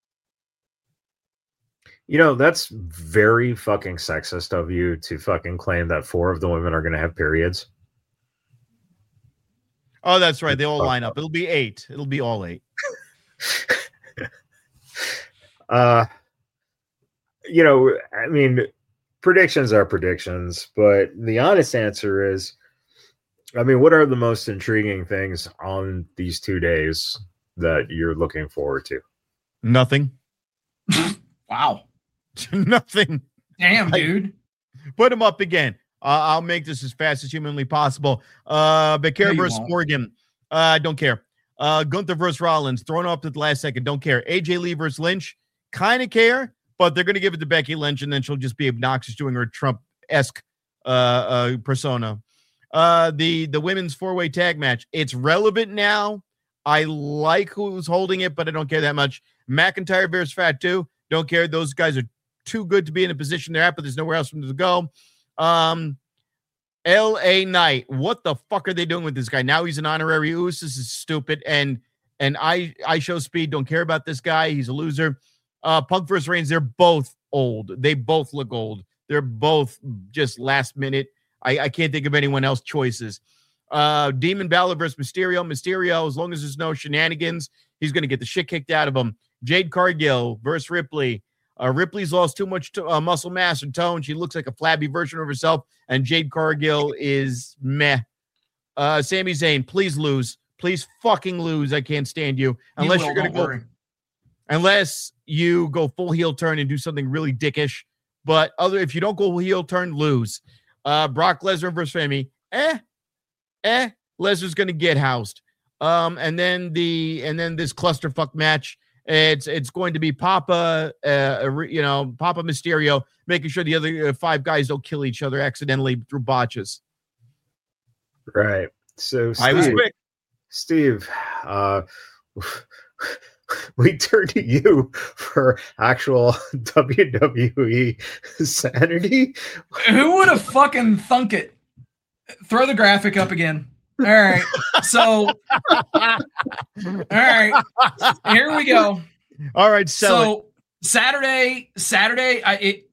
You know, that's very fucking sexist of you to fucking claim that four of the women are going to have periods. Oh, that's right. They all line up. It'll be eight. It'll be all eight. uh, you know, I mean, predictions are predictions, but the honest answer is, I mean, what are the most intriguing things on these two days that you're looking forward to? Nothing. Wow. Nothing. Damn, dude. Put him up again. Uh, I'll make this as fast as humanly possible. Uh, Becerra no, versus Morgan. I uh, don't care. Uh, Gunther versus Rollins. Thrown up at the last second. Don't care. A J Lee versus Lynch. Kind of care, but they're going to give it to Becky Lynch, and then she'll just be obnoxious doing her Trump-esque uh, uh, persona. Uh, the, the women's four-way tag match. It's relevant now. I like who's holding it, but I don't care that much. McIntyre versus Fatu. Don't care. Those guys are too good to be in a position they're at, but there's nowhere else for them to go. Um, L A Knight. What the fuck are they doing with this guy? Now he's an honorary Uso. This is stupid. And and I I show speed. Don't care about this guy. He's a loser. Uh, Punk versus Reigns. They're both old. They both look old. They're both just last minute. I, I can't think of anyone else choices. Uh, Demon Balor versus Mysterio. Mysterio, as long as there's no shenanigans, he's going to get the shit kicked out of him. Jade Cargill versus Ripley. Uh, Ripley's lost too much to, uh, muscle mass and tone. She looks like a flabby version of herself, and Jade Cargill is meh. Uh, Sami Zayn, please lose. Please fucking lose. I can't stand you. Unless you will, you're going to go. Worry. Unless you go full heel turn and do something really dickish. But other, if you don't go heel turn, lose. Uh, Brock Lesnar versus Femi. Eh. Eh. Lesnar's going to get housed. Um, and then the and then this clusterfuck match. It's it's going to be Papa, uh, you know, Papa Mysterio, making sure the other uh, five guys don't kill each other accidentally through botches. Right. So, Steve, I was quick. Steve, uh, we turn to you for actual W W E sanity. Who would have fucking thunk it? Throw the graphic up again. All right. So, all right. Here we go. All right. So it. Saturday, Saturday, I, it,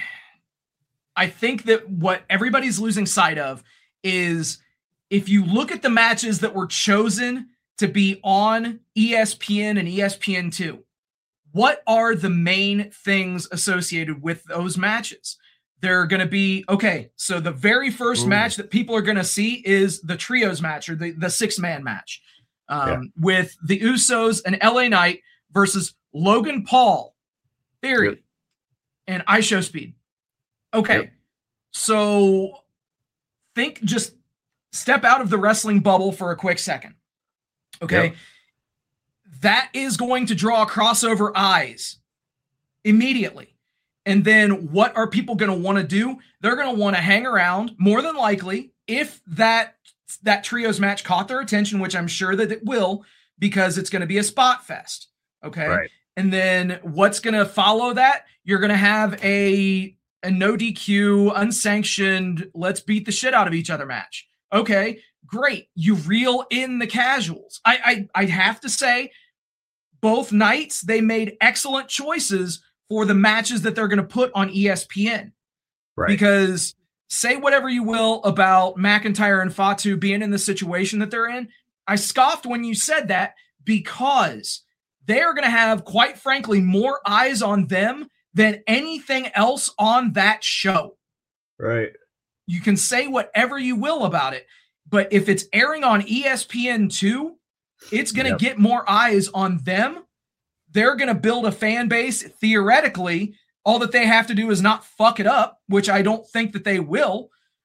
I think that what everybody's losing sight of is if you look at the matches that were chosen to be on E S P N and E S P N two, what are the main things associated with those matches? They're going to be, okay, so the very first Ooh. match that people are going to see is the trios match or the, the six-man match um, yeah. with the Usos and L A Knight versus Logan Paul, Theory, yep. and I Show Speed. Okay, yep. So think, just step out of the wrestling bubble for a quick second. Okay, yep. That is going to draw crossover eyes immediately. And then what are people going to want to do? They're going to want to hang around, more than likely, if that that trios match caught their attention, which I'm sure that it will, because it's going to be a spot fest. Okay. Right. And then what's going to follow that? You're going to have a, a no D Q, unsanctioned, let's beat the shit out of each other match. Okay, great. You reel in the casuals. I I, I have to say, both nights, they made excellent choices for the matches that they're going to put on E S P N. Right. Because say whatever you will about McIntyre and Fatu being in the situation that they're in. I scoffed when you said that because they are going to have, quite frankly, more eyes on them than anything else on that show. Right. You can say whatever you will about it, but if it's airing on E S P N two, it's going to yep. get more eyes on them. They're going to build a fan base, theoretically. All that they have to do is not fuck it up, which I don't think that they will.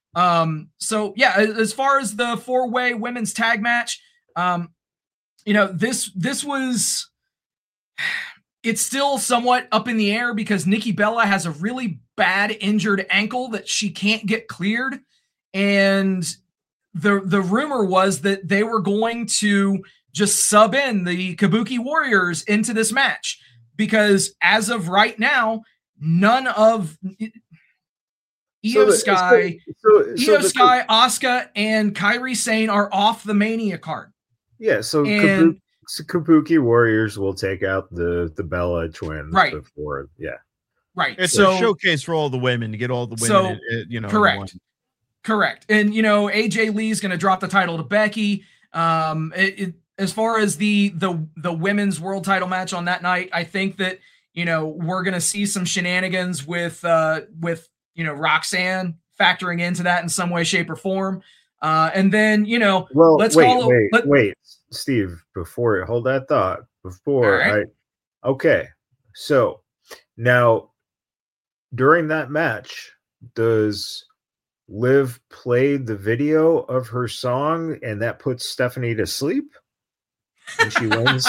Um, so yeah, as far as the four-way women's tag match, um, you know, this this was it's still somewhat up in the air because Nikki Bella has a really bad injured ankle that she can't get cleared. And the the rumor was that they were going to just sub in the Kabuki Warriors into this match because as of right now, none of Io so Sky, so, so, Io so Sky, Asuka, and Kairi Sane are off the Mania card. Yeah, so and, Kabuki, so Kabuki Warriors will take out the the Bella twins right. before, yeah, right. It's so, a showcase for all the women to get all the women, so, in, in, you know, correct, correct. And you know, A J Lee's going to drop the title to Becky. Um, it, it, as far as the the the women's world title match on that night, I think that you know we're going to see some shenanigans with uh with you know Roxanne factoring into that in some way, shape, or form. Uh, and then you know, well, let's wait, call it, wait, let, wait, Steve. Before hold that thought. Before right. I, okay, so now during that match, does Liv play the video of her song, and that puts Stephanie to sleep, and she wins?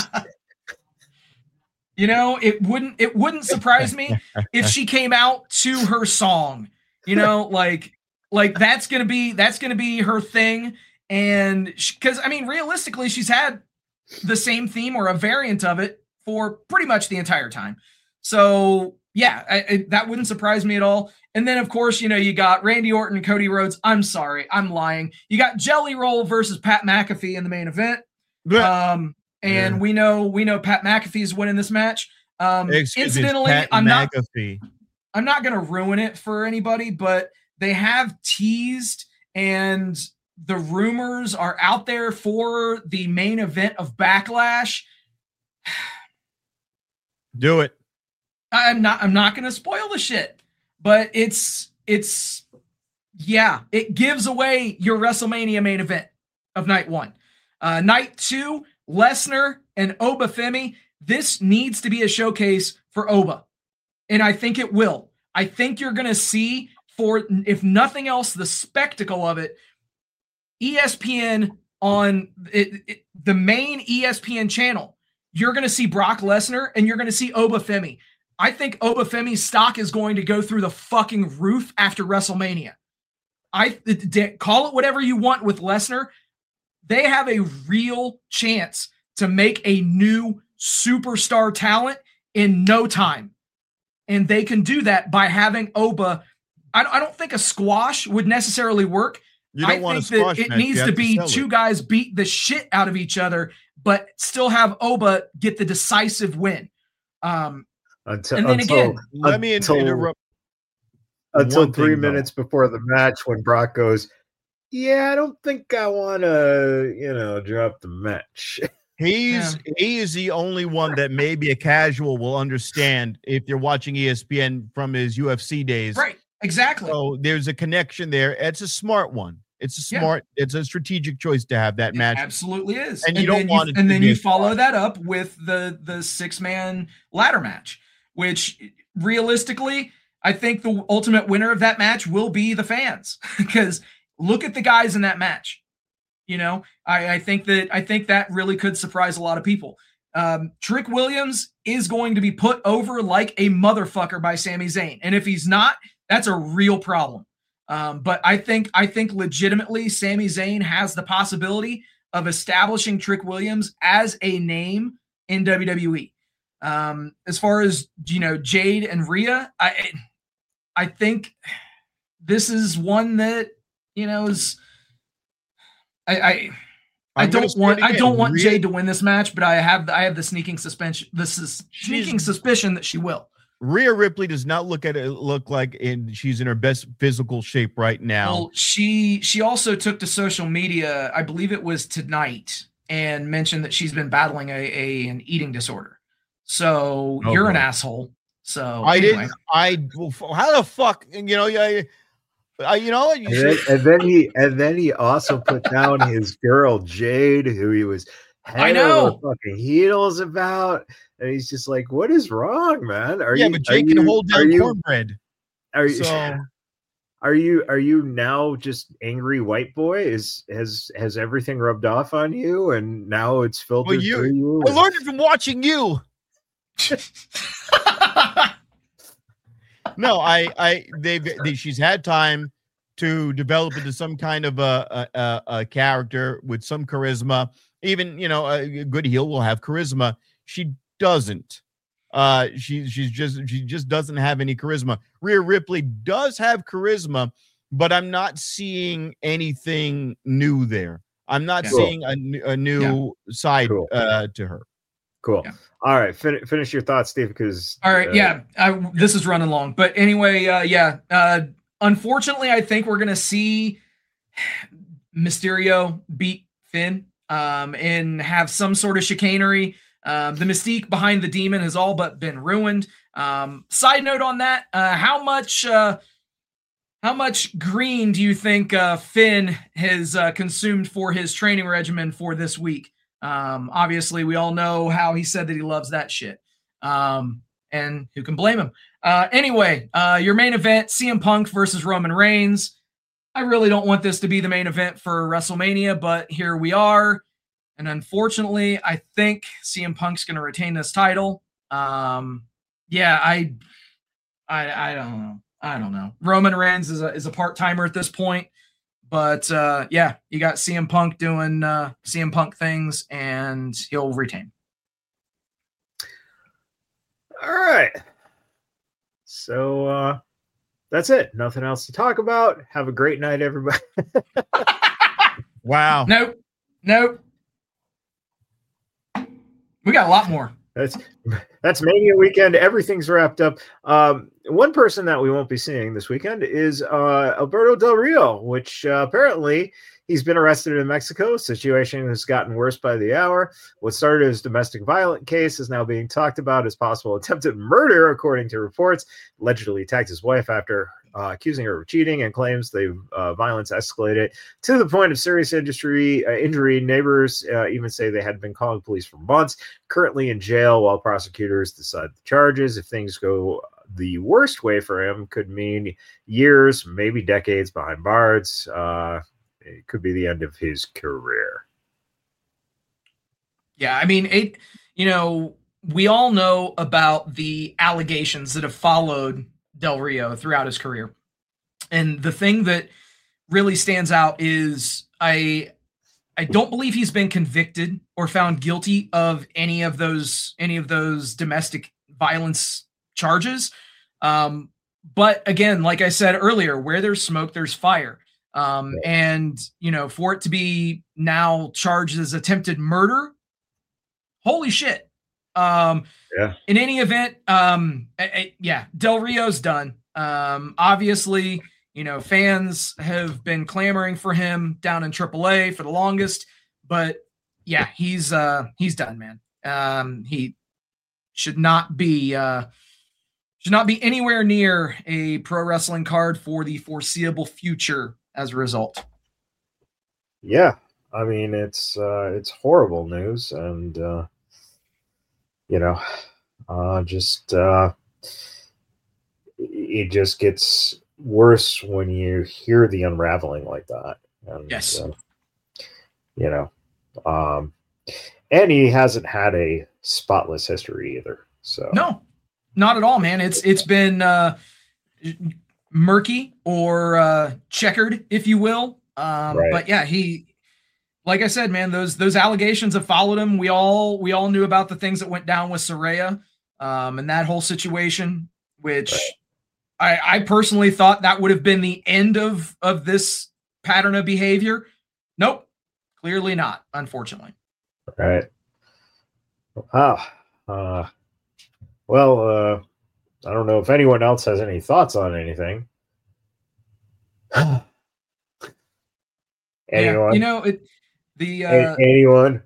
You know, it wouldn't it wouldn't surprise me if she came out to her song. You know, like like that's gonna be that's gonna be her thing. And because I mean, realistically, she's had the same theme or a variant of it for pretty much the entire time. So yeah, I, I, that wouldn't surprise me at all. And then of course, you know, you got Randy Orton, Cody Rhodes. I'm sorry, I'm lying. You got Jelly Roll versus Pat McAfee in the main event. Um, and yeah. we know we know Pat McAfee's winning this match. Um, Excuse incidentally, Pat I'm not McAfee. I'm not going to ruin it for anybody, but they have teased and the rumors are out there for the main event of Backlash. Do it. I'm not I'm not going to spoil the shit, but it's it's yeah, it gives away your WrestleMania main event of night one. Uh, night two, Lesnar and Oba Femi. This needs to be a showcase for Oba, and I think it will. I think you're going to see, for if nothing else, the spectacle of it. E S P N on it, it, the main E S P N channel, you're going to see Brock Lesnar and you're going to see Oba Femi. I think Oba Femi's stock is going to go through the fucking roof after WrestleMania. I d- call it whatever you want with Lesnar. They have a real chance to make a new superstar talent in no time. And they can do that by having Oba. I, I don't think a squash would necessarily work. You don't I want think a squash that it match. needs You to have be to two it. guys beat the shit out of each other, but still have Oba get the decisive win. Um, until, and then until, again, let me until, interrupt. Until One three thing, minutes though. before the match, when Brock goes, "Yeah, I don't think I want to, you know, drop the match." He's Yeah. he is the only one that maybe a casual will understand if you're watching E S P N from his U F C days. right, exactly. So there's a connection there. It's a smart one. It's a smart. Yeah. It's a strategic choice to have that it match. Absolutely is. And, and you don't want you, it. And to then be you a follow squash. that up with the the six man ladder match, which realistically, I think the ultimate winner of that match will be the fans because look at the guys in that match. You know, I, I think that I think that really could surprise a lot of people. Um, Trick Williams is going to be put over like a motherfucker by Sami Zayn, and if he's not, that's a real problem. Um, but I think I think legitimately, Sami Zayn has the possibility of establishing Trick Williams as a name in W W E. Um, as far as you know, Jade and Rhea, I I think this is one that you know is. I I, I don't want I don't want Rhea, Jade to win this match, but I have I have the sneaking suspension. This is sneaking suspicion that she will. Rhea Ripley does not look at it look like in she's in her best physical shape right now. Well, she she also took to social media, I believe it was tonight, and mentioned that she's been battling a, a an eating disorder. So oh, you're boy. an asshole. So I anyway. didn't. I how the fuck you know yeah. Uh, you know, you and, then, and then he and then he also put down his girl Jade, who he was I know fucking heels about, and he's just like, "What is wrong, man? Are yeah, you?" but Jade can hold down cornbread. Are you? So are you are you now just angry white boy? Is has has everything rubbed off on you, and now it's filtered well, you, through you? I learned it from watching you. No, I, I, they've, they, she's had time to develop into some kind of a, a, a character with some charisma. Even, you know, a good heel will have charisma. She doesn't. Uh, she, she's just, she just doesn't have any charisma. Rhea Ripley does have charisma, but I'm not seeing anything new there. I'm not Yeah. seeing a, a new yeah. side cool. uh, to her. Cool. Yeah. All right. Fin- finish your thoughts, Steve, because. All right. Uh, yeah. I, this is running long. But anyway, uh, yeah. Uh, unfortunately, I think we're going to see Mysterio beat Finn um, and have some sort of chicanery. Um, the mystique behind the demon has all but been ruined. Um, side note on that, uh, how much uh, how much green do you think uh, Finn has uh, consumed for his training regimen for this week? Um, obviously, we all know how he said that he loves that shit. Um, and who can blame him? Uh, anyway, uh, your main event, C M Punk versus Roman Reigns. I really don't want this to be the main event for WrestleMania, but here we are. And unfortunately, I think C M Punk's going to retain this title. Um, yeah, I, I, I don't know. I don't know. Roman Reigns is a, is a part-timer at this point, but uh, yeah, you got C M Punk doing uh, C M Punk things, and he'll retain. All right. So uh, that's it. Nothing else to talk about. Have a great night, everybody. Wow. Nope. Nope. We got a lot more. That's that's Mania weekend. Everything's wrapped up. Um, one person that we won't be seeing this weekend is uh, Alberto Del Rio, which uh, apparently he's been arrested in Mexico. Situation has gotten worse by the hour. What started as domestic violence case is now being talked about as possible attempted murder, according to reports. Allegedly attacked his wife after uh, accusing her of cheating, and claims the uh, violence escalated to the point of serious industry, uh, injury. Neighbors uh, even say they had been calling police for months. Currently in jail while prosecutors decide the charges. If things go the worst way for him, could mean years, maybe decades behind bars. Uh, it could be the end of his career. Yeah, I mean, it. You know, we all know about the allegations that have followed Del Rio throughout his career. And the thing that really stands out is I I don't believe he's been convicted or found guilty of any of those any of those domestic violence charges. Um, but again, like I said earlier, where there's smoke, there's fire. Um, and you know, for it to be now charged as attempted murder, holy shit. Um, yeah. In any event, um, I, I, yeah, Del Rio's done. Um, obviously, you know, fans have been clamoring for him down in triple A for the longest, but yeah, he's, uh, he's done, man. Um, he should not be, uh, should not be anywhere near a pro wrestling card for the foreseeable future as a result. Yeah. I mean, it's, uh, it's horrible news, and, uh, you know, uh, just uh, it just gets worse when you hear the unraveling like that. And, yes. Uh, you know, um, and he hasn't had a spotless history either. So no, not at all, man. It's it's been uh, murky or uh, checkered, if you will. Um, right. But yeah, he. Like I said, man, those those allegations have followed him. We all we all knew about the things that went down with Saraya, um, and that whole situation, which right. I, I personally thought that would have been the end of of this pattern of behavior. Nope, clearly not. Unfortunately. Right. Wow. Uh, well, uh, I don't know if anyone else has any thoughts on anything. Anyone? Yeah, you know it. The uh, anyone?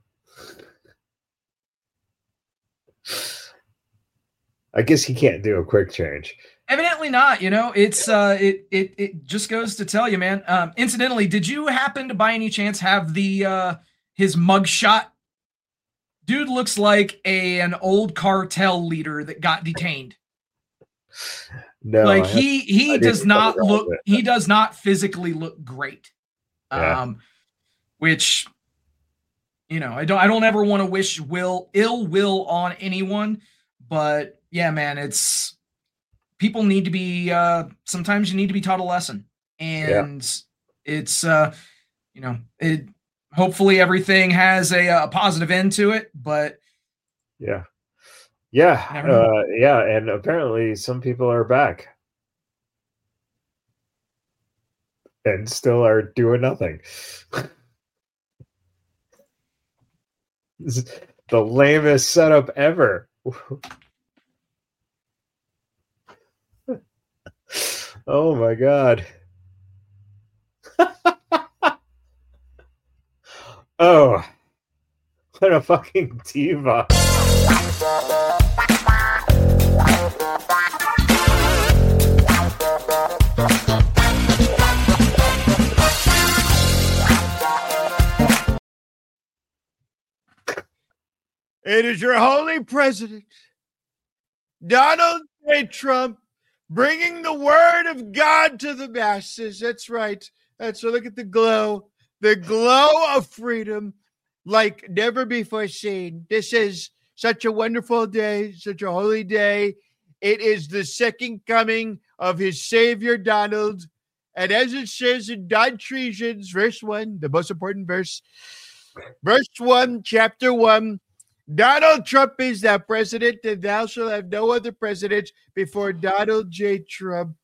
I guess he can't do a quick change. Evidently not. You know, it's uh, it it it just goes to tell you, man. Um, incidentally, did you happen to by any chance have the uh, his mugshot? Dude looks like a an old cartel leader that got detained. No, like he he does not look it. he does not physically look great. Yeah. Um, which you know, I don't I don't ever want to wish will ill will on anyone, but yeah, man, it's people need to be uh sometimes you need to be taught a lesson. And yeah. it's uh you know, it hopefully everything has a, a positive end to it, but yeah. Yeah. Uh, yeah, and apparently some people are back. And still are doing nothing. This is the lamest setup ever. Oh my god. Oh, what a fucking diva. It is your holy president, Donald J. Trump, bringing the word of God to the masses. That's right. That's right. Look at the glow, the glow of freedom like never before seen. This is such a wonderful day, such a holy day. It is the second coming of his Savior, Donald. And as it says in Don Treason's verse one, the most important verse, verse one, chapter one, Donald Trump is the president, and thou shalt have no other president before Donald J. Trump.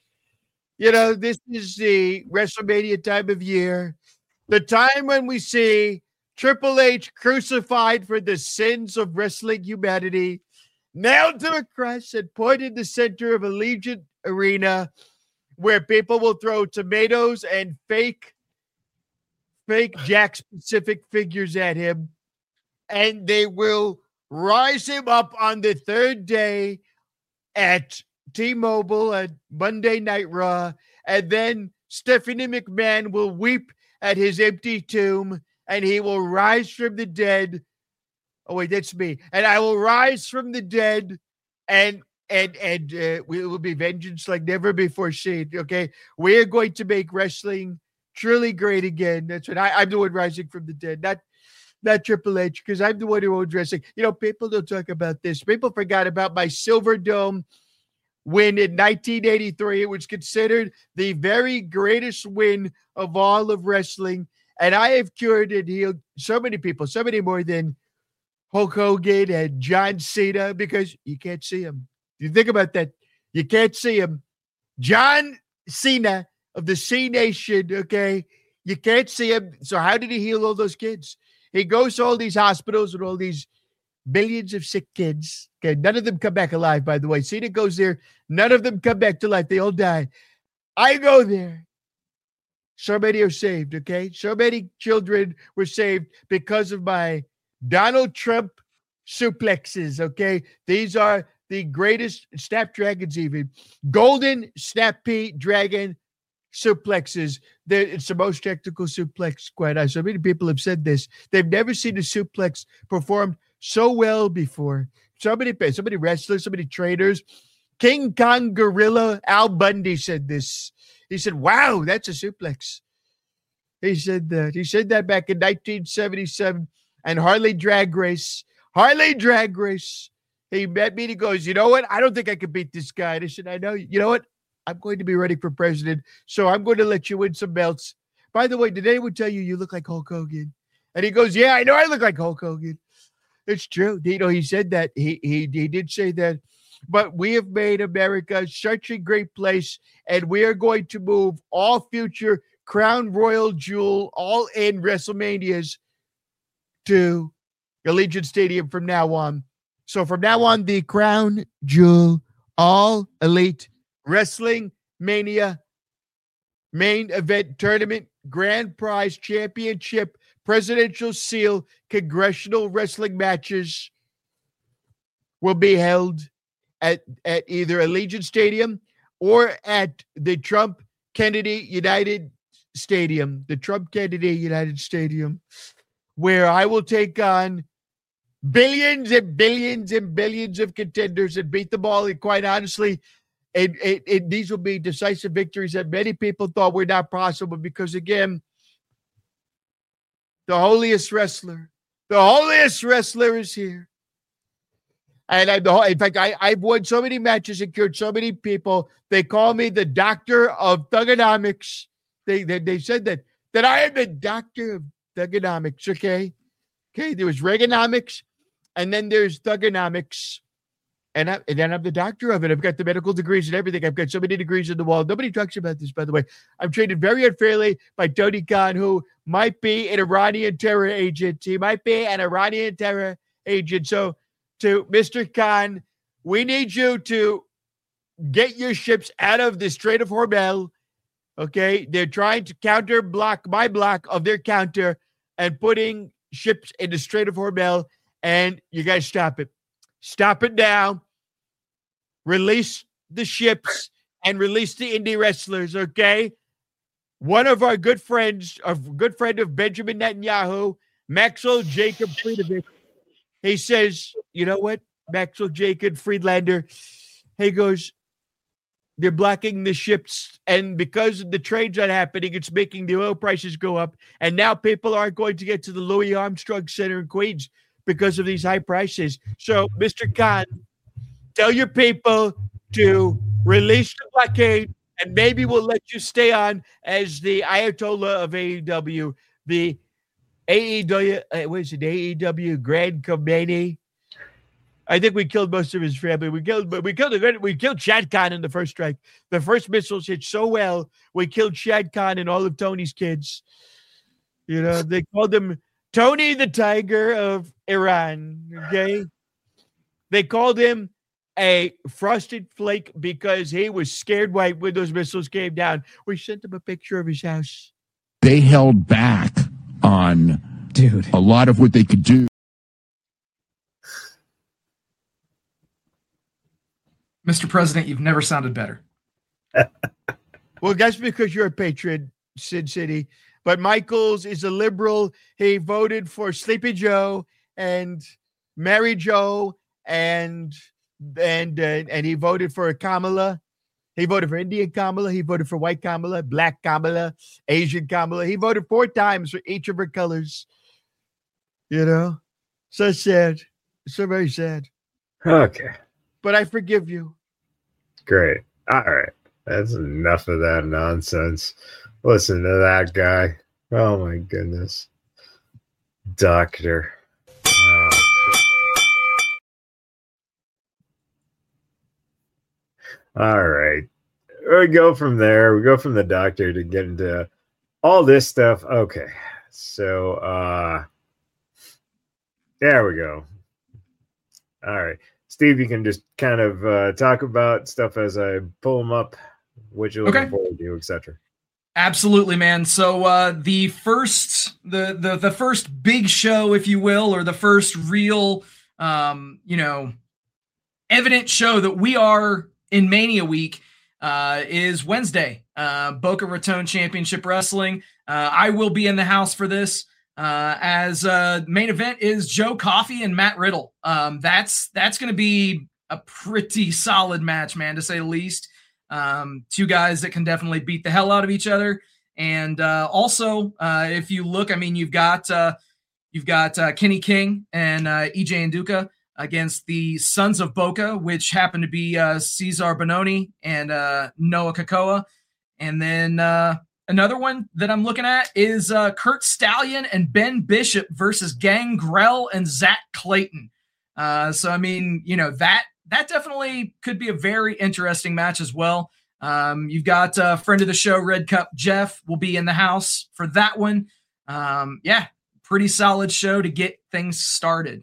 You know, this is the WrestleMania time of year, the time when we see Triple H crucified for the sins of wrestling humanity, nailed to a cross and put in the center of Allegiant Arena, where people will throw tomatoes and fake, fake Jack Pacific figures at him. And they will rise him up on the third day at T-Mobile at Monday Night Raw. And then Stephanie McMahon will weep at his empty tomb, and he will rise from the dead. Oh, wait, that's me. And I will rise from the dead, and and and uh, we will be vengeance like never before seen. Okay, we are going to make wrestling truly great again. That's what I, I'm the one rising from the dead, not not Triple H, because I'm the one who owns wrestling. You know, people don't talk about this. People forgot about my Silver Dome win in nineteen eighty-three. It was considered the very greatest win of all of wrestling. And I have cured and healed so many people, so many more than Hulk Hogan and John Cena, because you can't see him. You think about that. You can't see him. John Cena of the C Nation, okay? You can't see him. So how did he heal all those kids? He goes to all these hospitals with all these billions of sick kids. Okay, none of them come back alive, by the way. Cena goes there. None of them come back to life. They all die. I go there. So many are saved, okay? So many children were saved because of my Donald Trump suplexes, okay? These are the greatest snapdragons even. Golden Snapdragon suplexes. They're, it's the most technical suplex, quite honestly. So many people have said this. They've never seen a suplex performed so well before. So many, so many wrestlers, so many trainers. King Kong Gorilla Al Bundy said this. He said, wow, that's a suplex. He said that. He said that back in nineteen seventy-seven. And Harley Drag Race. Harley Drag Race. He met me and he goes, you know what? I don't think I could beat this guy. And I said, I know. You know what? I'm going to be running for president, so I'm going to let you win some belts. By the way, did anyone tell you you look like Hulk Hogan? And he goes, yeah, I know I look like Hulk Hogan. It's true. You know, he said that. He, he, he did say that. But we have made America such a great place, and we are going to move all future Crown Royal Jewel, all in WrestleManias to Allegiant Stadium from now on. So from now on, the Crown Jewel, all elite Wrestling Mania main event tournament, grand prize championship, presidential seal, congressional wrestling matches will be held at, at either Allegiant Stadium or at the Trump Kennedy United Stadium, the Trump Kennedy United Stadium, where I will take on billions and billions and billions of contenders and beat them all. And quite honestly, it, it, it, these will be decisive victories that many people thought were not possible because, again, the holiest wrestler, the holiest wrestler is here. And I, the, in fact, I, I've won so many matches and cured so many people. They call me the doctor of thugonomics. They, they, they said that, that I am the doctor of thugonomics, okay? Okay, there was Reaganomics, and then there's thugonomics. And, I, and then I'm the doctor of it. I've got the medical degrees and everything. I've got so many degrees in the wall. Nobody talks about this, by the way. I'm treated very unfairly by Tony Khan, who might be an Iranian terror agent. He might be an Iranian terror agent. So to Mister Khan, we need you to get your ships out of the Strait of Hormuz. Okay? They're trying to counter block my block of their counter and putting ships in the Strait of Hormuz. And you guys stop it. Stop it now. Release the ships and release the indie wrestlers, okay? One of our good friends, a good friend of Benjamin Netanyahu, Maxwell Jacob Friedlander, he says, you know what, Maxwell Jacob Friedlander, he goes, they're blocking the ships, and because the trade's not happening, it's making the oil prices go up, and now people aren't going to get to the Louis Armstrong Center in Queens because of these high prices. So, Mister Khan, tell your people to release the blockade, and maybe we'll let you stay on as the Ayatollah of A E W, the A E W, uh, what is it, A E W Grand Khomeini. I think we killed most of his family. We killed, but we killed we killed Shad Khan in the first strike. The first missiles hit so well, we killed Shad Khan and all of Tony's kids. You know, they called him Tony the Tiger of Iran, okay? They called him a frosted flake because he was scared white when those missiles came down. We sent him a picture of his house. They held back on dude a lot of what they could do. Mister President, you've never sounded better. Well, that's because you're a patriot, Sin City. But Michaels is a liberal. He voted for Sleepy Joe and Mary Joe and and uh, and he voted for Kamala. He voted for Indian Kamala. He voted for white Kamala, black Kamala, Asian Kamala. He voted four times for each of her colors. You know, so sad, so very sad. Okay, but I forgive you. Great. All right, that's enough of that nonsense. Listen to that guy. Oh my goodness, doctor. Oh. All right. We go from there. We go from the doctor to get into all this stuff. Okay. So, uh, there we go. All right. Steve, you can just kind of uh, talk about stuff as I pull them up, what you're looking Okay. forward to, et cetera. Absolutely, man. So uh, the first, the, the the first big show, if you will, or the first real, um, you know, evident show that we are in Mania Week uh, is Wednesday, uh, Boca Raton Championship Wrestling. Uh, I will be in the house for this. Uh, as uh, main event is Joe Coffey and Matt Riddle. Um, that's that's going to be a pretty solid match, man, to say the least. Um, two guys that can definitely beat the hell out of each other. And uh, also, uh, if you look, I mean, you've got uh, you've got uh, Kenny King and uh, E J Nduka against the Sons of Boca, which happen to be uh, Cesar Bononi and uh, Noah Kakoa. And then uh, another one that I'm looking at is uh, Kurt Stallion and Ben Bishop versus Gangrel and Zach Clayton. Uh, so, I mean, you know, that that definitely could be a very interesting match as well. Um, you've got a friend of the show, Red Cup Jeff, will be in the house for that one. Um, yeah, pretty solid show to get things started.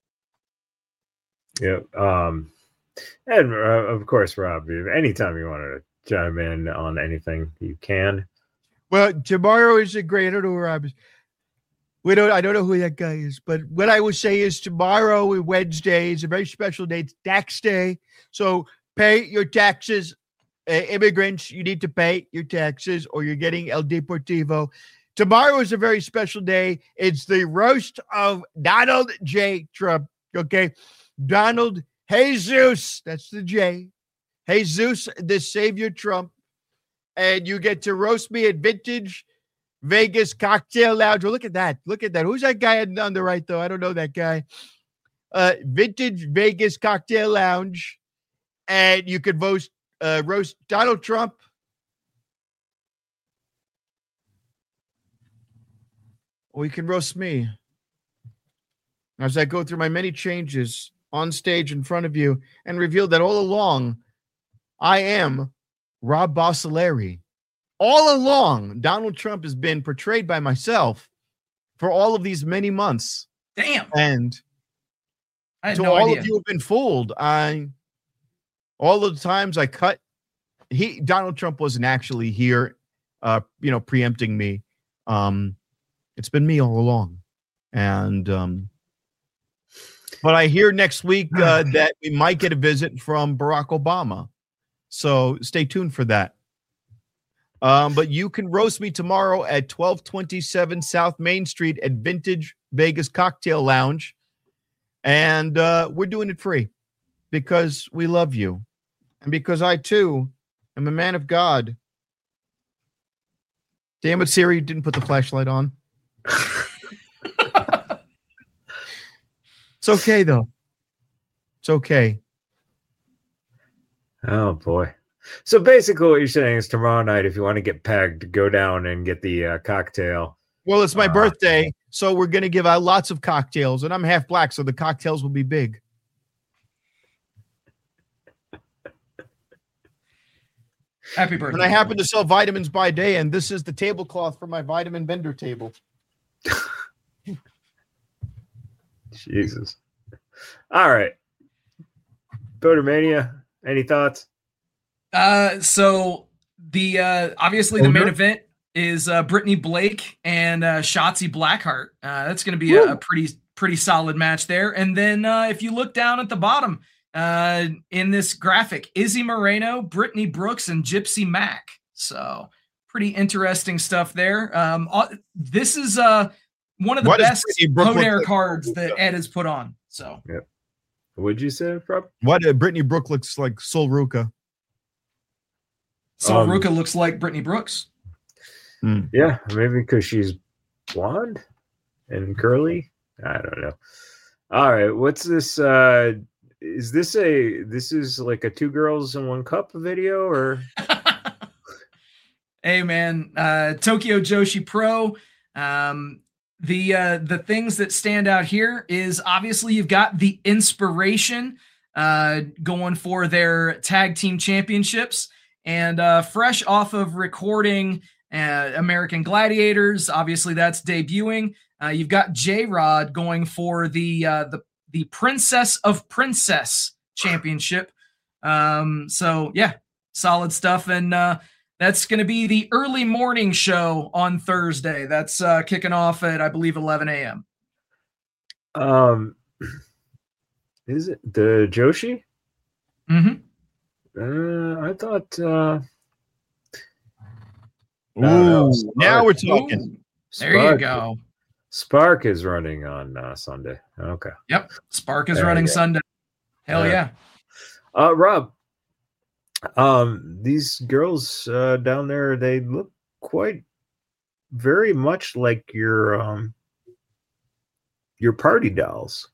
Yep. Um, and uh, of course, Rob, anytime you want to chime in on anything, you can. Well, tomorrow is a great. I don't know where I'm. We don't. I don't know who that guy is, but what I would say is tomorrow, Wednesday, is a very special day. It's tax day, so pay your taxes. Uh, immigrants, you need to pay your taxes, or you're getting El Deportivo. Tomorrow is a very special day. It's the roast of Donald J. Trump. Okay, Donald Jesus. That's the J. Jesus, the Savior Trump, and you get to roast me at Vintage Vegas Cocktail Lounge. Well, look at that. Look at that. Who's that guy on the right, though? I don't know that guy. Uh, Vintage Vegas Cocktail Lounge. And you could roast, uh, roast Donald Trump. Or you can roast me. As I go through my many changes on stage in front of you and reveal that all along, I am Rob Bossoleri. All along, Donald Trump has been portrayed by myself for all of these many months. Damn. And I had to no all idea. of you have been fooled. I all of the times I cut, he Donald Trump wasn't actually here, uh, you know, preempting me. Um, it's been me all along. And um, but I hear next week uh, that we might get a visit from Barack Obama. So stay tuned for that. Um, but you can roast me tomorrow at twelve twenty-seven South Main Street at Vintage Vegas Cocktail Lounge. And uh, we're doing it free because we love you. And because I, too, am a man of God. Damn it, Siri, you didn't put the flashlight on. It's okay, though. It's okay. Oh, boy. So basically what you're saying is tomorrow night, if you want to get pegged, go down and get the uh, cocktail. Well, it's my Uh, birthday, so we're going to give out lots of cocktails, and I'm half black, so the cocktails will be big. Happy birthday. And I happen to sell vitamins by day, and this is the tablecloth for my vitamin vendor table. Jesus. All right. Boatermania, any thoughts? Uh, so the uh, obviously the Oh, main no. event is uh, Brittany Blake and uh, Shotzi Blackheart. Uh, that's going to be a, a pretty pretty solid match there. And then uh, if you look down at the bottom uh, in this graphic, Izzy Moreno, Brittany Brooks, and Gypsy Mac. So pretty interesting stuff there. Um, all, this is uh, one of the What does best Brittany Brooke look Podair like? cards that Ed has put on. So What'd you say, Rob? What uh, Brittany Brooke looks like Sol Ruka. so Um, Ruka looks like Brittany Brooks. Yeah, maybe because she's blonde and curly. I don't know. All right, what's this? Uh, is this a this is like a two girls in one cup video or? Hey man, uh, Tokyo Joshi Pro. Um, the uh, the things that stand out here is obviously you've got the Inspiration uh, going for their tag team championships, and uh, fresh off of recording uh, American Gladiators. Obviously, that's debuting. Uh, you've got J-Rod going for the uh, the the Princess of Princess Championship. Um, so yeah, solid stuff, and uh, that's going to be the early morning show on Thursday. That's uh, kicking off at I believe eleven a.m. Um, is it the Joshi? Mm-hmm. Uh, I thought. Uh, Ooh, no, no, now we're Spark. talking. There you Spark- go. Spark is running on uh, Sunday. Okay. Yep, Spark is There you running go. Sunday. Hell Yeah. yeah. Uh, Rob, um, these girls uh, down there, they look quite very much like your um your party dolls.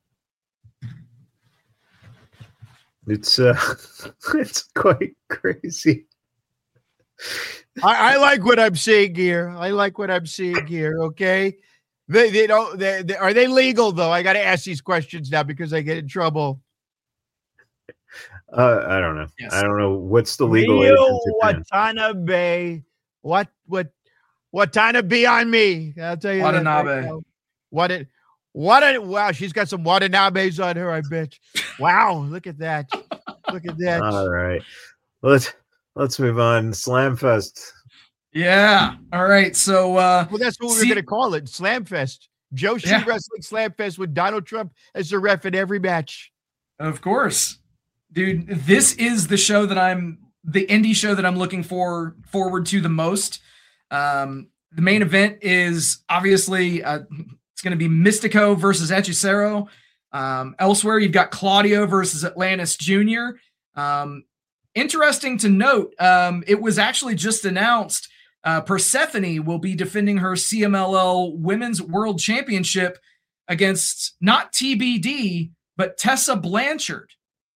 It's uh, it's quite crazy. I, I like what I'm seeing here. I like what I'm seeing here. Okay, they they don't. They, they, are they legal though? I got to ask these questions now because I get in trouble. Uh, I don't know. Yes. I don't know what's the legal age Rio in Japan. Watanabe. What what Watanabe on me? I'll tell you that right Watanabe. now. What it what a wow, she's got some Watanabes on her, I bet. Wow, look at that. Look at that. All right, let's let's move on. Slamfest. Yeah. All right. So uh, Well, that's what we See- were gonna call it. Slamfest. Joshi Yeah. Wrestling Slamfest with Donald Trump as the ref in every match. of course, dude, this is the show that I'm the indie show that I'm looking for forward to the most. Um, the main event is obviously uh, it's going to be Mystico versus Hechicero. Um, elsewhere, you've got Claudio versus Atlantis Junior Um, interesting to note, um, it was actually just announced uh, Persephone will be defending her C M L L Women's World Championship against not T B D, but Tessa Blanchard.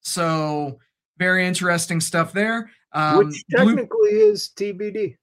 So very interesting stuff there. Um, Which technically Blue, is T B D.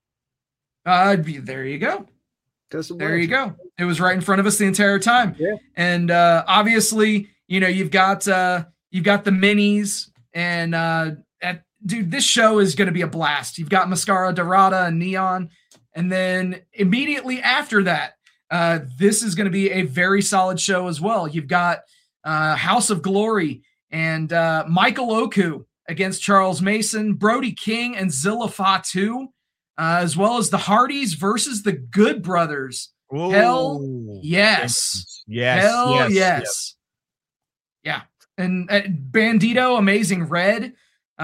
Uh, there you go. Tessa there you go. It was right in front of us the entire time. Yeah. And uh, obviously, you know, you've got uh, you've got the minis, and uh, at, dude, this show is going to be a blast. You've got Mascara Dorada and Neon, and then immediately after that, uh, this is going to be a very solid show as well. You've got uh, House of Glory and uh, Michael Oku against Charles Mason, Brody King and Zilla Fatu, uh, as well as the Hardys versus the Good Brothers. Ooh. Hell yes. Yes. Hell yes. yes. yes. Yeah. And uh, Bandito, Amazing Red,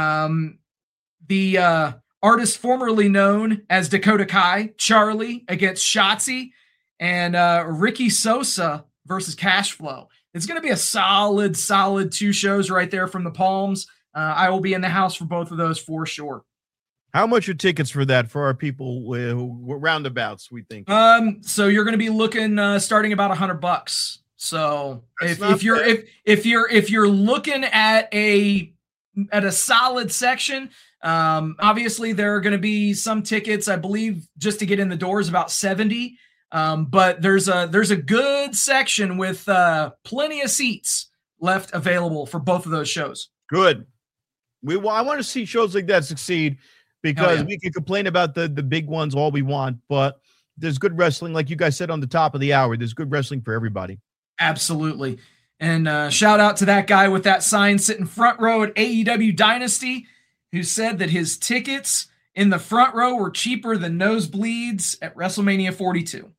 um, the uh, artist formerly known as Dakota Kai, Charlie against Shotzi, and uh, Ricky Sosa versus Cashflow. It's going to be a solid, solid two shows right there from the Palms. Uh, I will be in the house for both of those for sure. How much are tickets for that for our people with roundabouts, we think? Um, so you're going to be looking uh, starting about a hundred bucks. So That's if, not if you're bad. if if you're if you're looking at a at a solid section, um, obviously there are going to be some tickets, I believe, just to get in the doors about seventy. Um, but there's a there's a good section with uh, plenty of seats left available for both of those shows. Good. We well, I want to see shows like that succeed, because yeah. we can complain about the the big ones all we want, but there's good wrestling, like you guys said on the top of the hour. There's good wrestling for everybody. Absolutely. And uh, shout out to that guy with that sign sitting front row at A E W Dynasty, who said that his tickets in the front row were cheaper than nosebleeds at WrestleMania forty-two.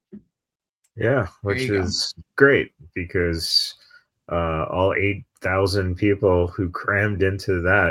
Yeah, which is go. great, because uh, all eight thousand people who crammed into that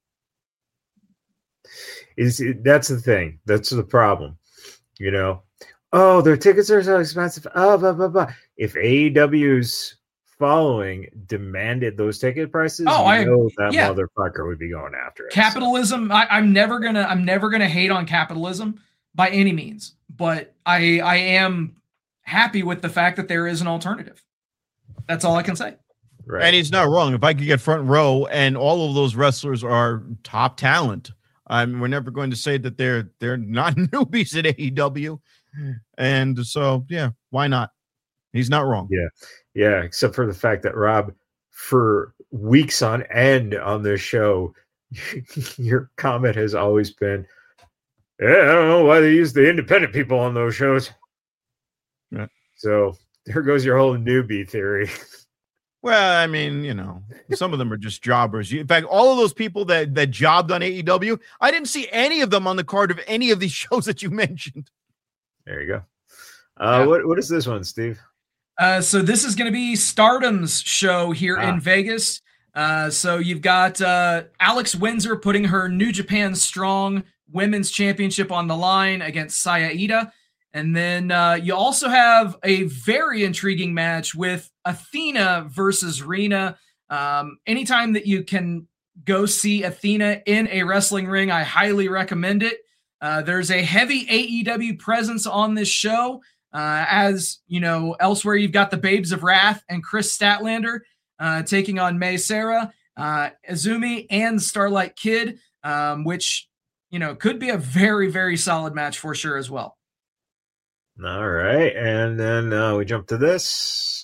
is that's the thing. That's the problem. You know, oh, their tickets are so expensive. Oh, blah, blah, blah. If A E W's following demanded those ticket prices, oh, you I know that yeah. motherfucker would be going after it. Capitalism. So. I, I'm never gonna. I'm never gonna hate on capitalism by any means, but I I am happy with the fact that there is an alternative. That's all I can say. Right. And he's not wrong. If I could get front row and all of those wrestlers are top talent, I'm we're never going to say that they're they're not newbies at A E W. And so, yeah, why not? He's not wrong. Yeah. Yeah. Except for the fact that, Rob, for weeks on end on this show, your comment has always been, yeah, I don't know why they use the independent people on those shows. Yeah. So there goes your whole newbie theory. Well, I mean, you know, some of them are just jobbers. In fact, all of those people that, that jobbed on A E W, I didn't see any of them on the card of any of these shows that you mentioned. There you go. Uh, yeah. What What is this one, Steve? Uh, so this is going to be Stardom's show here ah. in Vegas. Uh, so you've got uh, Alex Windsor putting her New Japan Strong Women's Championship on the line against Saya Ida. And then uh, you also have a very intriguing match with Athena versus Rena. Um, anytime that you can go see Athena in a wrestling ring, I highly recommend it. Uh, there's a heavy A E W presence on this show. Uh, as you know, elsewhere you've got the Babes of Wrath and Chris Statlander uh, taking on May Sarah, uh, Izumi, and Starlight Kid, um, which, you know, could be a very, very solid match for sure as well. All right, and then uh, we jump to this.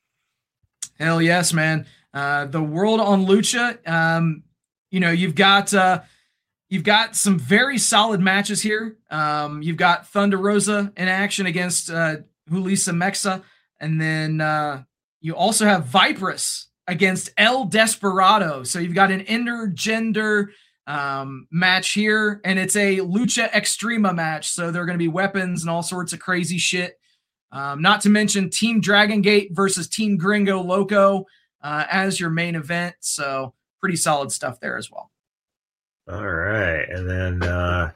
Hell yes, man. Uh, the World on Lucha. Um, you know, you've got uh, you've got some very solid matches here. Um, you've got Thunder Rosa in action against uh, Julissa Mexa, and then uh, you also have Viperous against El Desperado. So you've got an intergender um match here, and it's a Lucha Extrema match, so there are going to be weapons and all sorts of crazy shit, um not to mention Team Dragon Gate versus Team Gringo Loco uh as your main event, so pretty solid stuff there as well. All right, and then uh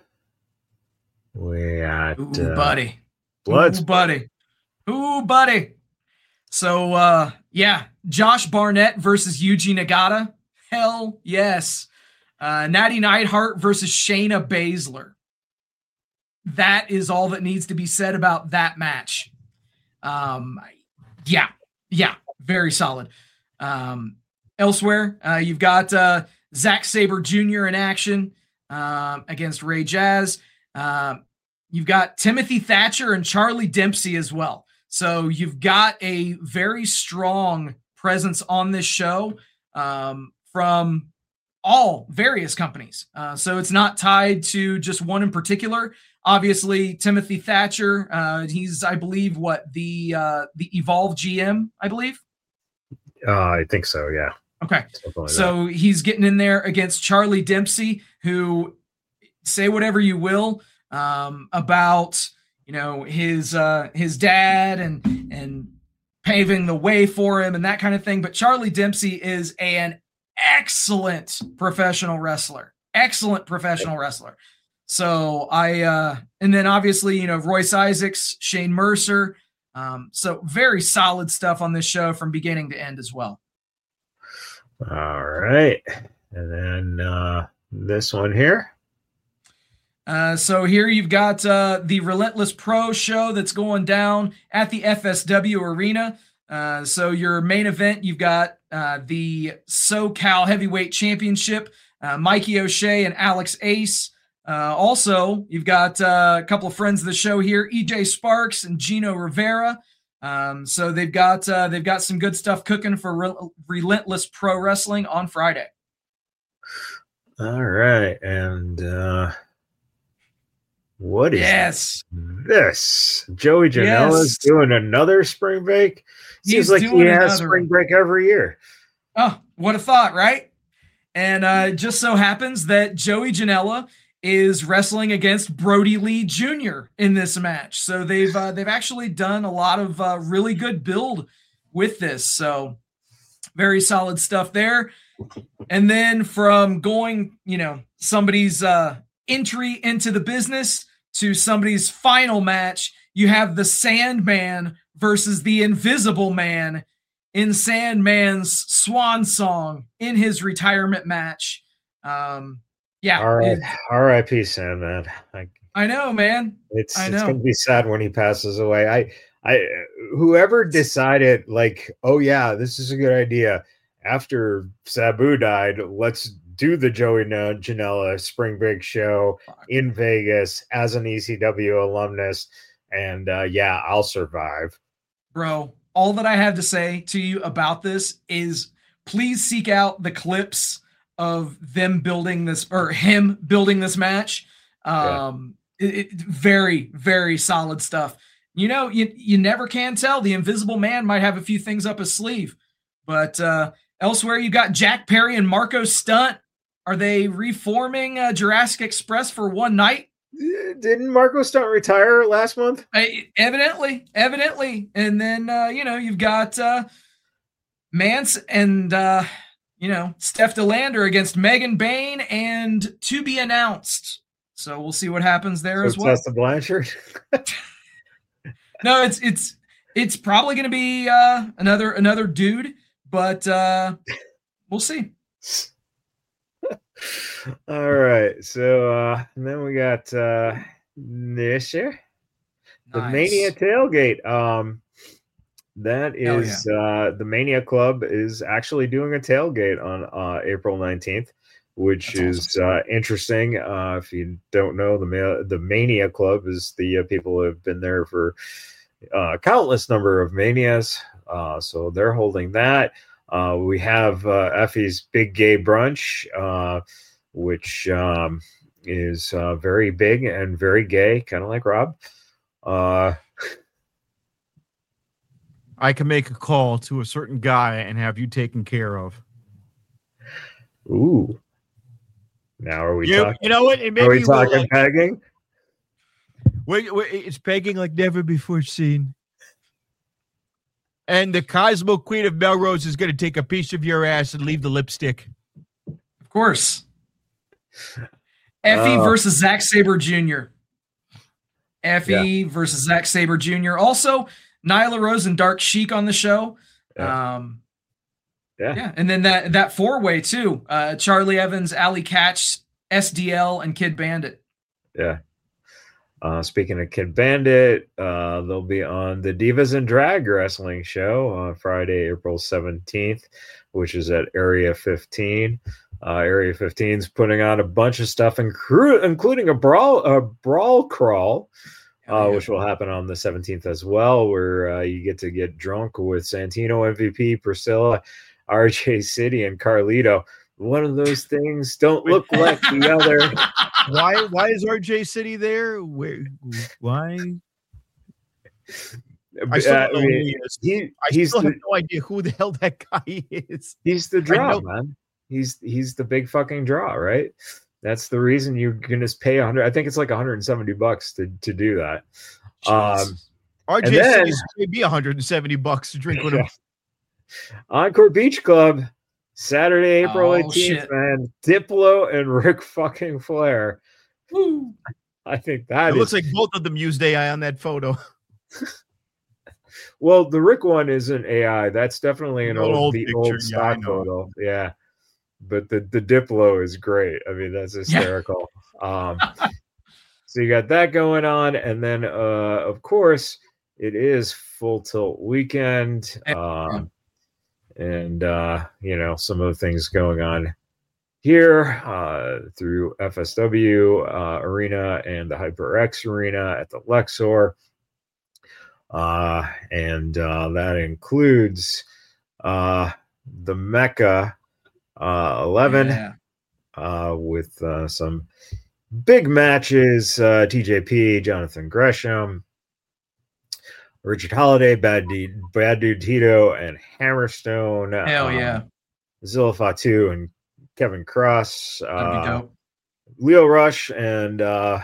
we got Ooh, uh, buddy Bloods Ooh, buddy Ooh, buddy so uh yeah Josh Barnett versus Yuji Nagata. Hell yes. Uh, Natty Neidhart versus Shayna Baszler. That is all that needs to be said about that match. Um, yeah, yeah, very solid. Um, elsewhere, uh, you've got uh, Zack Sabre Junior in action um, against Ray Jazz. Um, you've got Timothy Thatcher and Charlie Dempsey as well. So you've got a very strong presence on this show um, from all various companies. Uh, so it's not tied to just one in particular. Obviously, Timothy Thatcher, uh, he's, I believe, what, the uh, the Evolve G M, I believe? Uh, I think so, yeah. Okay. Like so that. He's getting in there against Charlie Dempsey, who, say whatever you will um, about, you know, his uh, his dad and and paving the way for him and that kind of thing. But Charlie Dempsey is an excellent professional wrestler. Excellent professional wrestler. So I, uh, and then obviously, you know, Royce Isaacs, Shane Mercer. Um, so very solid stuff on this show from beginning to end as well. All right. And then uh, this one here. Uh, so here you've got uh, the Relentless Pro show that's going down at the F S W Arena. Uh, so your main event, you've got uh, the SoCal Heavyweight Championship, uh, Mikey O'Shea and Alex Ace. Uh, also, you've got uh, a couple of friends of the show here, E J Sparks and Gino Rivera. Um, so they've got uh, they've got some good stuff cooking for Re- Relentless Pro Wrestling on Friday. All right, and uh, what is yes this? Joey Janela's yes. doing another spring break. Seems He's like he has another. spring break every year. Oh, what a thought, right? And uh, it just so happens that Joey Janela is wrestling against Brody Lee Junior in this match. So they've uh, they've actually done a lot of uh, really good build with this. So very solid stuff there. And then from going, you know, somebody's uh, entry into the business to somebody's final match, you have the Sandman versus the Invisible Man in Sandman's swan song in his retirement match. Um, Yeah, R I P Sandman. I, I know, man. It's I know. It's gonna be sad when he passes away. I, I, whoever decided, like, oh yeah, this is a good idea. After Sabu died, let's do the Joey Janela spring break show in Vegas as an E C W alumnus, and uh, yeah, I'll survive, bro. All that I have to say to you about this is, please seek out the clips of them building this or him building this match. Um, yeah. it, it, very, very solid stuff. You know, you, you never can tell. The Invisible Man might have a few things up his sleeve, but uh, elsewhere you got Jack Perry and Marco Stunt. Are they reforming uh, Jurassic Express for one night? Didn't Marco Stunt retire last month? I, evidently, evidently. And then, uh, you know, you've got uh, Mance and, uh, you know, Steph DeLander against Megan Bain and to be announced. So we'll see what happens there so as well. Tessa Blanchard. No, it's it's it's probably going to be uh, another another dude, but uh, we'll see. All right, so uh, and then we got uh, this year, the Nice. Mania tailgate. Um, that is yeah. uh, the Mania Club is actually doing a tailgate on uh, April nineteenth, which That's is awesome. uh, interesting. Uh, if you don't know, the Ma- the Mania Club is the uh, people who have been there for uh, countless number of manias. Uh, so they're holding that. Uh, we have uh, Effie's Big Gay Brunch, uh, which um, is uh, very big and very gay, kind of like Rob. Uh, I can make a call to a certain guy and have you taken care of. ooh. Now are we You, talking? you know what? It Are we maybe we'll, talking like, pegging? we we it's pegging like never before seen. And the Cosmo Queen of Melrose is going to take a piece of your ass and leave the lipstick. Of course. Effie Oh. versus Zack Sabre Junior Effie Yeah. versus Zack Sabre Junior Also, Nyla Rose and Dark Sheik on the show. Yeah. Um, Yeah. Yeah. And then that, that four way too, uh, Charlie Evans, Ali Catch, S D L, and Kid Bandit. Yeah. Uh, speaking of Kid Bandit, uh, they'll be on the Divas and Drag Wrestling show on Friday, April seventeenth, which is at Area fifteen. Uh, Area fifteen is putting on a bunch of stuff, incru- including a brawl, a brawl crawl, uh, yeah. which will happen on the seventeenth as well, where uh, you get to get drunk with Santino, M V P, Priscilla, R J City, and Carlito. One of those things don't look like the other. Why? Why is R J City there? Where? Why? I still Uh, don't know I who mean, he is. he, I he's still the, have no idea who the hell that guy is. He's the I draw, know- man. He's he's the big fucking draw, right? That's the reason you're gonna pay a hundred. I think it's like one hundred seventy bucks to to do that. Um, R J and then- City's maybe one hundred seventy bucks to drink with him. Encore Beach Club, Saturday, April Oh, eighteenth, shit. man. Diplo and Ric fucking Flair. Woo. I think that It is looks like both of them used A I on that photo. well. The Rick one isn't A I. That's definitely an An old, old the picture, old yeah, I stock know. photo. Yeah, but the the Diplo is great. I mean, that's hysterical. Um, so you got that going on, and then uh, of course it is Full Tilt weekend. Um, and uh, you know, some of the things going on here uh, through F S W uh, Arena and the HyperX Arena at the Lexor. Uh, and uh, that includes uh, the Mecca uh, eleven Yeah. uh, with uh, some big matches. Uh, T J P, Jonathan Gresham, Richard Holiday, Bad Dude, Bad Dude Tito, and Hammerstone. Hell um, yeah. Zilla Fatu and Kevin Cross. That'd be Uh, dope. Leo Rush and uh,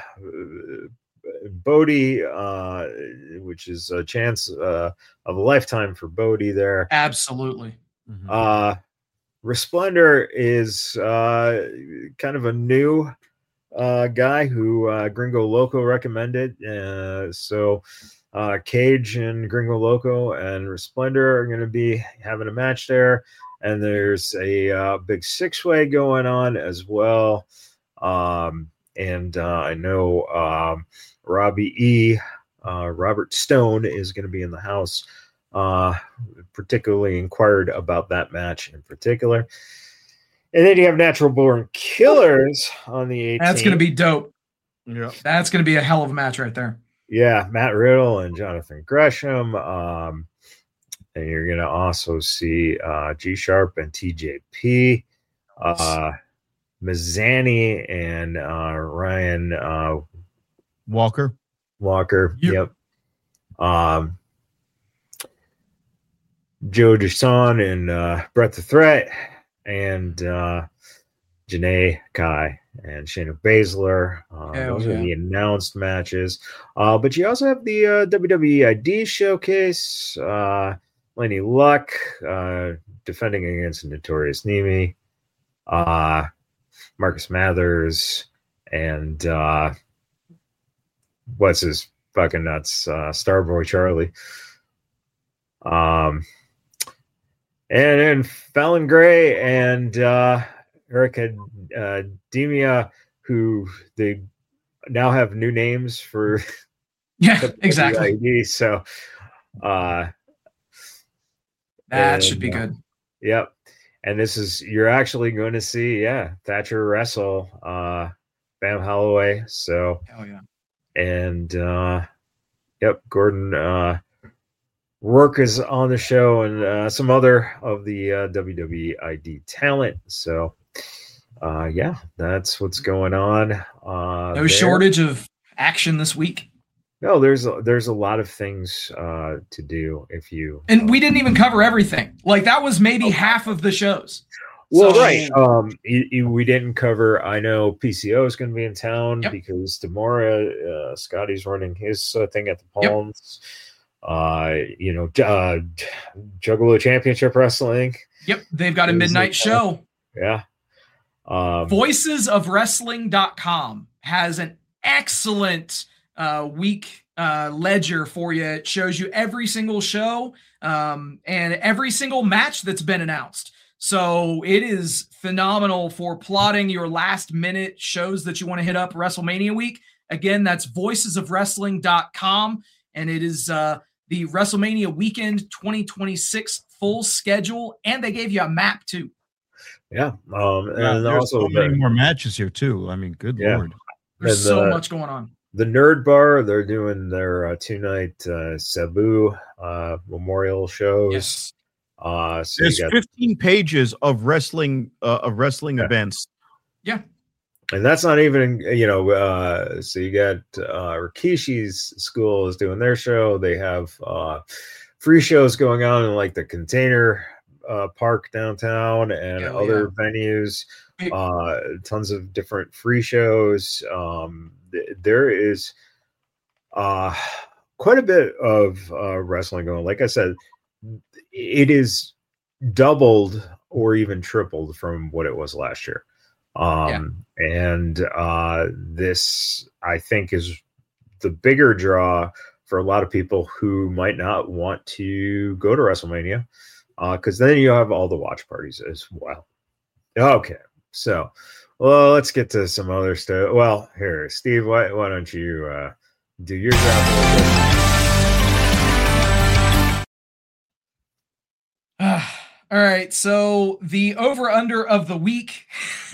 Bodie, uh, which is a chance uh, of a lifetime for Bodie there. Absolutely. Uh, Resplendor is uh, kind of a new uh, guy who uh, Gringo Loco recommended. Uh, so uh, Cage and Gringo Loco and Resplendor are going to be having a match there. And there's a uh, big six-way going on as well. Um, and uh, I know um, Robbie E. Uh, Robert Stone is going to be in the house. Uh, particularly inquired about that match in particular. And then you have Natural Born Killers on the eighteenth. That's going to be dope. Yeah. That's going to be a hell of a match right there. Yeah, Matt Riddle and Jonathan Gresham. Um, and you're going to also see uh, G Sharp and T J P. Uh, Mazzani and uh, Ryan uh, Walker. Walker. Yep. Yep. Um, Joe Deshawn and uh, Brett the Threat, and uh, Janae Kai and Shayna Baszler. Uh, Hell those yeah. are the announced matches. Uh, but you also have the uh, W W E I D showcase. Uh, Lenny Luck uh, defending against Notorious Nemi. Uh, Marcus Mathers and uh, what's his fucking nuts? Uh, Starboy Charlie. Um, and then Fallon Gray and uh, Erica uh, Demia, who they now have new names for. Yeah, exactly. W W E I D, so uh, That and, should be uh, good. Yep. And this is, you're actually going to see, yeah, Thatcher wrestle uh, Bam Holloway. So, Hell yeah. and uh, yep, Gordon uh, Rourke is on the show and uh, some other of the uh, W W E I D talent. So, uh, yeah, that's what's going on. Uh, No there. shortage of action this week. No, there's a, there's a lot of things uh, to do if you. And uh, we didn't even cover everything. Like that was maybe half of the shows. Well, So- right. Um, you, you- we didn't cover. I know P C O is going to be in town Yep. because tomorrow uh, Scotty's running his uh, thing at the Yep. Palms. Uh, you know, J- uh, Juggalo Championship Wrestling. Yep, they've got a Is midnight it- show. Yeah. Um, voices of wrestling dot com has an excellent uh, week uh, ledger for you. It shows you every single show um, and every single match that's been announced. So it is phenomenal for plotting your last minute shows that you want to hit up WrestleMania week. Again, that's voices of wrestling dot com. And it is uh, the WrestleMania weekend twenty twenty-six full schedule. And they gave you a map too. Yeah. Um, and Yeah, there's also so many the, more matches here too. I mean, good Yeah. Lord. There's And, so uh, much going on. the Nerd Bar, they're doing their uh, two night uh, Sabu uh, memorial shows. Yes. Uh, so There's you got, fifteen pages of wrestling uh, of wrestling Yeah. events. Yeah. and that's not even, you know, uh, so you got uh, Rikishi's school is doing their show. They have uh, free shows going on in like the Container uh, Park downtown and Hell other venues. Big- Uh, tons of different free shows. Um, th- there is uh, quite a bit of uh, wrestling going. Like I said, it is doubled or even tripled from what it was last year. Um, and uh, this, I think, is the bigger draw for a lot of people who might not want to go to WrestleMania, because then you have all the watch parties as well. Okay, so well, let's get to some other stuff. Well, here, Steve, why, why don't you uh, do your job a little bit? All right, so the over under of the week,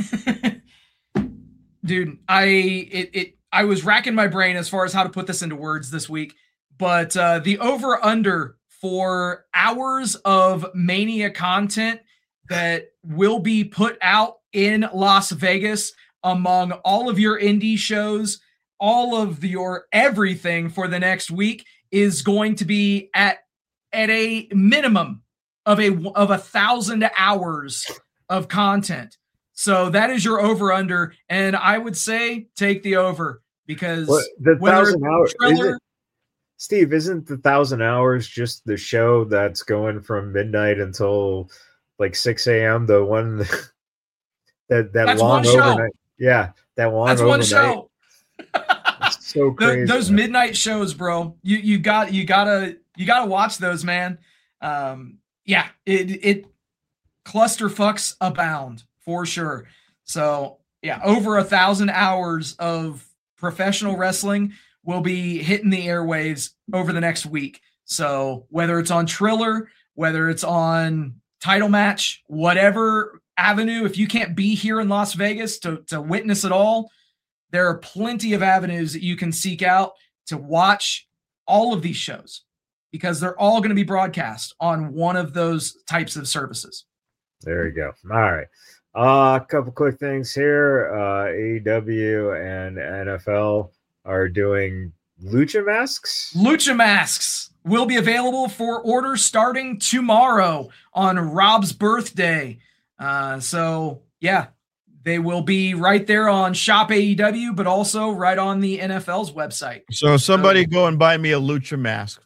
dude. I it it I was racking my brain as far as how to put this into words this week, but uh, the over under for hours of Mania content that will be put out in Las Vegas among all of your indie shows, all of your everything for the next week is going to be at at a minimum of a of a thousand hours of content. So that is your over under, and I would say take the over because What, the whether thousand it's hours, Triller- isn't, Steve, isn't the thousand hours just the show that's going from midnight until like six a.m. The one that that That's long one show. overnight, yeah, that long that's overnight. one show. It's so Th- crazy. those midnight shows, bro. You you got you gotta you gotta watch those, man. Um, yeah, it it clusterfucks abound for sure. So yeah, over a thousand hours of professional wrestling will be hitting the airwaves over the next week. So whether it's on Triller, whether it's on Title Match, whatever avenue, if you can't be here in Las Vegas to to witness it all, there are plenty of avenues that you can seek out to watch all of these shows because they're all going to be broadcast on one of those types of services. There you go. All right. Uh, a couple quick things here. Uh, A E W and N F L are doing lucha masks. Lucha masks will be available for order starting tomorrow on Rob's birthday. Uh, so, yeah, they will be right there on Shop A E W, but also right on the N F L's website. So somebody So- go and buy me a lucha mask.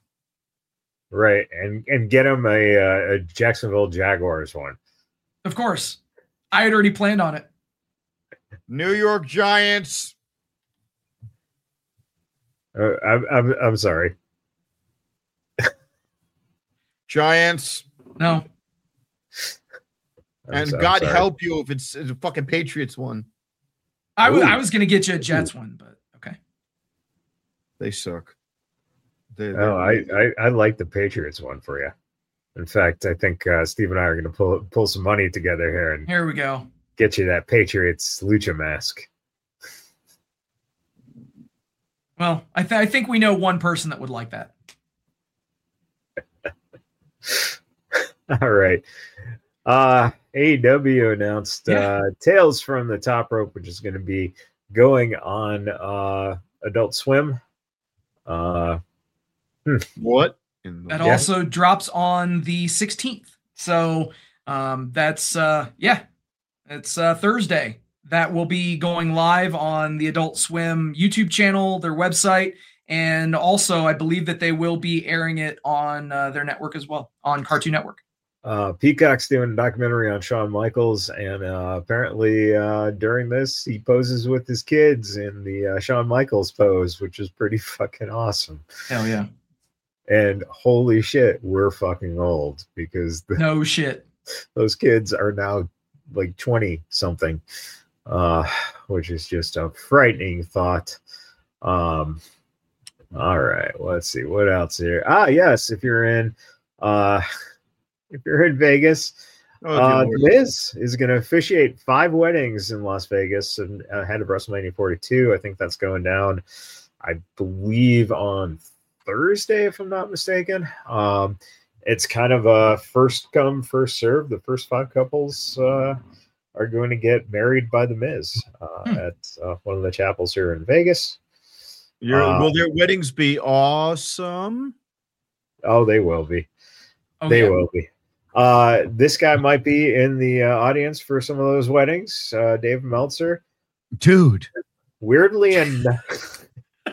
Right. And and get them a, uh, a Jacksonville Jaguars one. Of course. I had already planned on it. New York Giants. Uh, I'm, I'm I'm sorry. Giants. No. I'm and so- I'm God sorry. help you if it's, it's a fucking Patriots one. I was Ooh. I was going to get you a Jets one, but okay. They suck. They, Oh, I, I I like the Patriots one for you. In fact, I think uh, Steve and I are going to pull pull some money together here and Here we go. get you that Patriots lucha mask. Well, I, th- I think we know one person that would like that. All right. Uh, A E W announced Yeah. uh, Tales from the Top Rope, which is going to be going on uh, Adult Swim. Uh, what? In the- That Yeah. also drops on the sixteenth. So um, that's, uh, yeah, it's uh, Thursday. That will be going live on the Adult Swim YouTube channel, their website, and also I believe that they will be airing it on uh, their network as well, on Cartoon Network. uh, Peacock's doing a documentary on Shawn Michaels, and uh, apparently uh, during this, he poses with his kids in the uh, Shawn Michaels pose, which is pretty fucking awesome. Hell yeah. And holy shit, we're fucking old because the, No shit. those kids are now like twenty something, uh, which is just a frightening thought. Um, all right, let's see what else here. Ah, yes, if you're in, uh, if you're in Vegas, Oh, uh, dear Lord. Miz is going to officiate five weddings in Las Vegas and ahead of WrestleMania forty-two. I think that's going down, I believe, on Thursday, if I'm not mistaken. Um, it's kind of a first come, first serve. The first five couples uh, are going to get married by the Miz uh, Hmm. at uh, one of the chapels here in Vegas. Your, Uh, will their weddings be awesome? Oh, they will be. Oh, they yeah. will be. Uh, this guy might be in the uh, audience for some of those weddings. Uh, Dave Meltzer. Dude. Weirdly enough,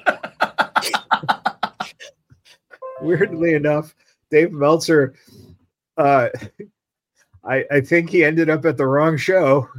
weirdly enough, Dave Meltzer, uh, I, I think he ended up at the wrong show.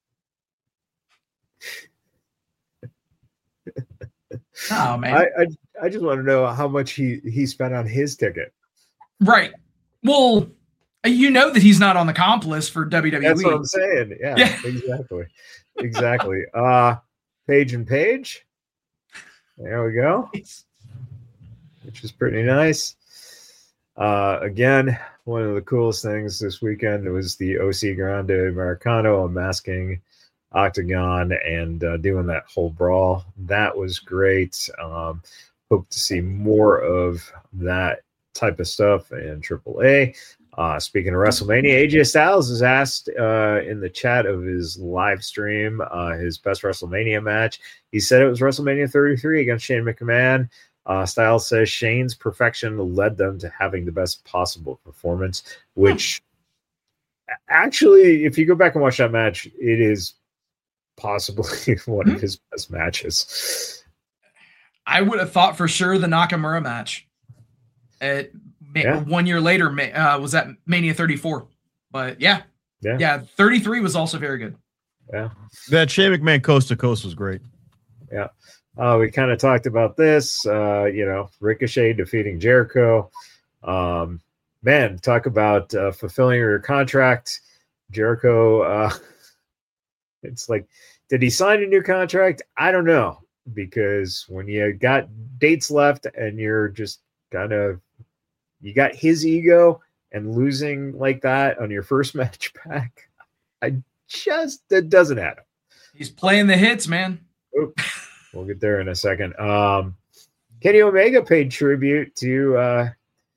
Oh man. I, I I just want to know how much he, he spent on his ticket. Right. Well, you know that he's not on the comp list for W W E. That's what I'm saying. Yeah, Yeah. exactly. Exactly. Uh, Page and Page. There we go. Which is pretty nice. Uh, again, one of the coolest things this weekend was the O C Grande Americano unmasking Octagon and uh, doing that whole brawl. That was great. Um, hope to see more of that type of stuff in triple A. Uh, speaking of WrestleMania, A J Styles is asked uh, in the chat of his live stream uh, his best WrestleMania match. He said it was WrestleMania thirty-three against Shane McMahon. Uh, Styles says Shane's perfection led them to having the best possible performance, which actually, if you go back and watch that match, it is possibly one of his best matches. I would have thought for sure the Nakamura match. At ma- Yeah. one year later, ma- uh, was that Mania thirty-four? But yeah, Yeah. yeah, thirty-three was also very good. Yeah. That Shane McMahon coast to coast was great. Yeah. Uh, we kind of talked about this, uh, you know, Ricochet defeating Jericho. Um, man, talk about uh, fulfilling your contract. Jericho, uh, it's like, did he sign a new contract? I don't know, because when you got dates left and you're just kind of, you got his ego and losing like that on your first match back, I just, that doesn't add up. He's playing the hits, man. Oop. We'll get there in a second. Um, Kenny Omega paid tribute to uh,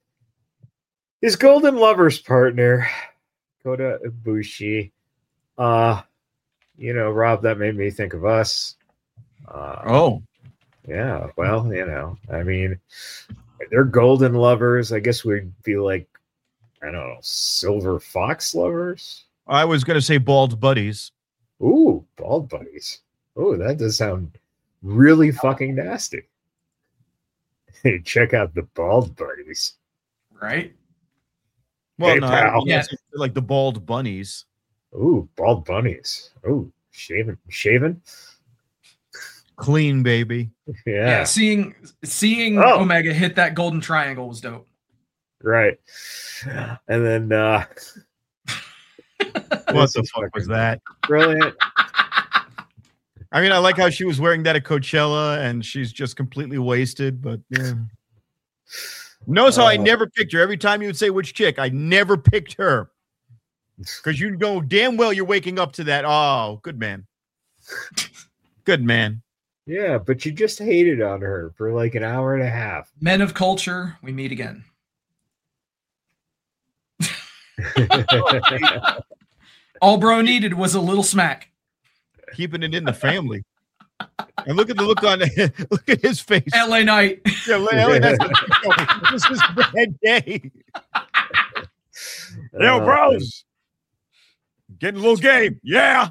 his Golden Lovers partner, Kota Ibushi. Uh, you know, Rob, that made me think of us. Uh, Oh. yeah, well, you know, I mean, they're Golden Lovers. I guess we'd be like, I don't know, Silver Fox Lovers? I was going to say bald buddies. Ooh, Bald Buddies. Oh, that does sound really fucking nasty. Hey, check out the Bald Buddies. Right? Well, Hey, no, pal. yeah, like the bald bunnies. Ooh, Bald Bunnies. Ooh, shaven, shaven. Clean, baby. Yeah. Yeah, seeing seeing Oh. Omega hit that golden triangle was dope. right. And then, uh, What this the is fuck was fucking that? Brilliant. I mean, I like how she was wearing that at Coachella and she's just completely wasted, but yeah. Notice how I Uh, never picked her. Every time you would say which chick, I never picked her. Because you know damn well you're waking up to that. Oh, good man. Good man. Yeah, but you just hated on her for like an hour and a half. Men of culture, we meet again. All bro needed was a little smack. Keeping it in the family. And look at the look on look at his face. L A Knight. Yeah, Larry, that's this is a bad day. Yo, Uh, bros. Getting a little game. Yeah.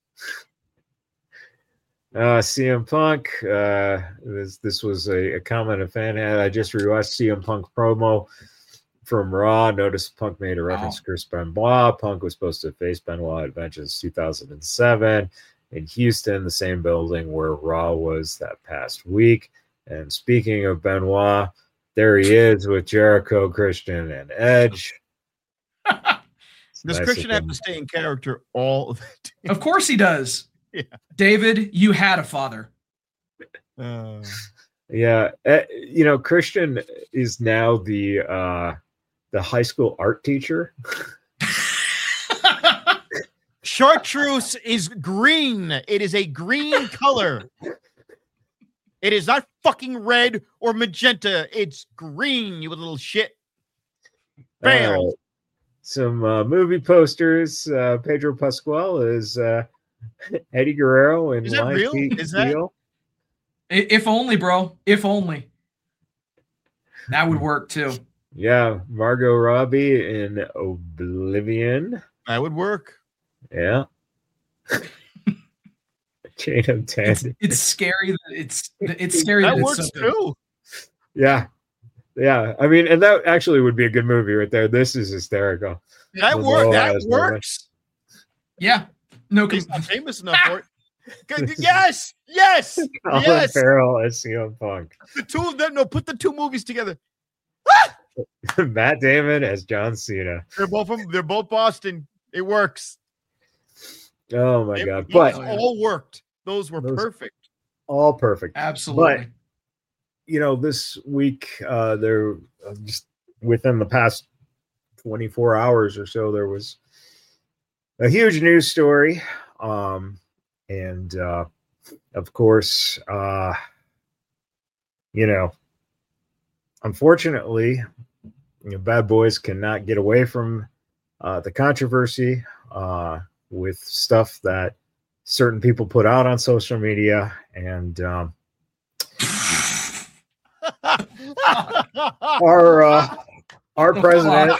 Uh, C M Punk. Uh, this this was a, a comment a fan had. I just rewatched C M Punk promo from Raw. Noticed Punk made a reference Wow. to Chris Benoit. Punk was supposed to face Benoit at Vengeance two thousand seven in Houston, the same building where Raw was that past week. And speaking of Benoit, there he is with Jericho, Christian, and Edge. Does Nice Christian have looking. to stay in character all of it? Of course he does. Yeah. David, you had a father. Uh, Yeah, uh, you know, Christian is now the uh the high school art teacher. Chartreuse is green. It is a green color. It is not fucking red or magenta. It's green, you little shit. Bam. Uh, some uh, movie posters. Uh, Pedro Pascal is uh, Eddie Guerrero in Is that Lion real? King Is that- Steel. I- If only, bro. If only. That would work too. Yeah, Margot Robbie in Oblivion. That would work. Yeah. Chain of Ten. It's, it's scary that it's it's scary That that works it's so good. too. Yeah. Yeah. I mean, and that actually would be a good movie right there. This is hysterical. That With works. all That eyes, no one. works. Yeah. No, He's com- not famous enough for it. Good. Yes. Yes. Colin Yes. Farrell as C M Punk. The two of them. No, put the two movies together. Matt Damon as John Cena. They're both from. They're both Boston. It works. Oh my It- god. these But all worked. Those were Those- perfect. all perfect. absolutely. You know, this week, uh, there uh, just within the past twenty-four hours or so, there was a huge news story. Um, and uh, of course, uh, you know, unfortunately, you know, Bad Boys cannot get away from uh, the controversy uh, with stuff that certain people put out on social media. And um, our uh, our president,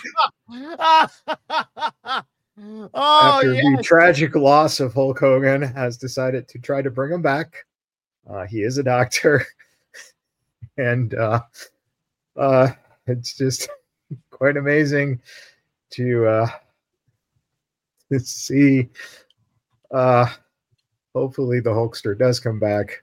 oh, after yeah. the tragic loss of Hulk Hogan, has decided to try to bring him back. Uh, he is a doctor, and uh, uh, it's just quite amazing to uh, to see. Uh, hopefully, the Hulkster does come back.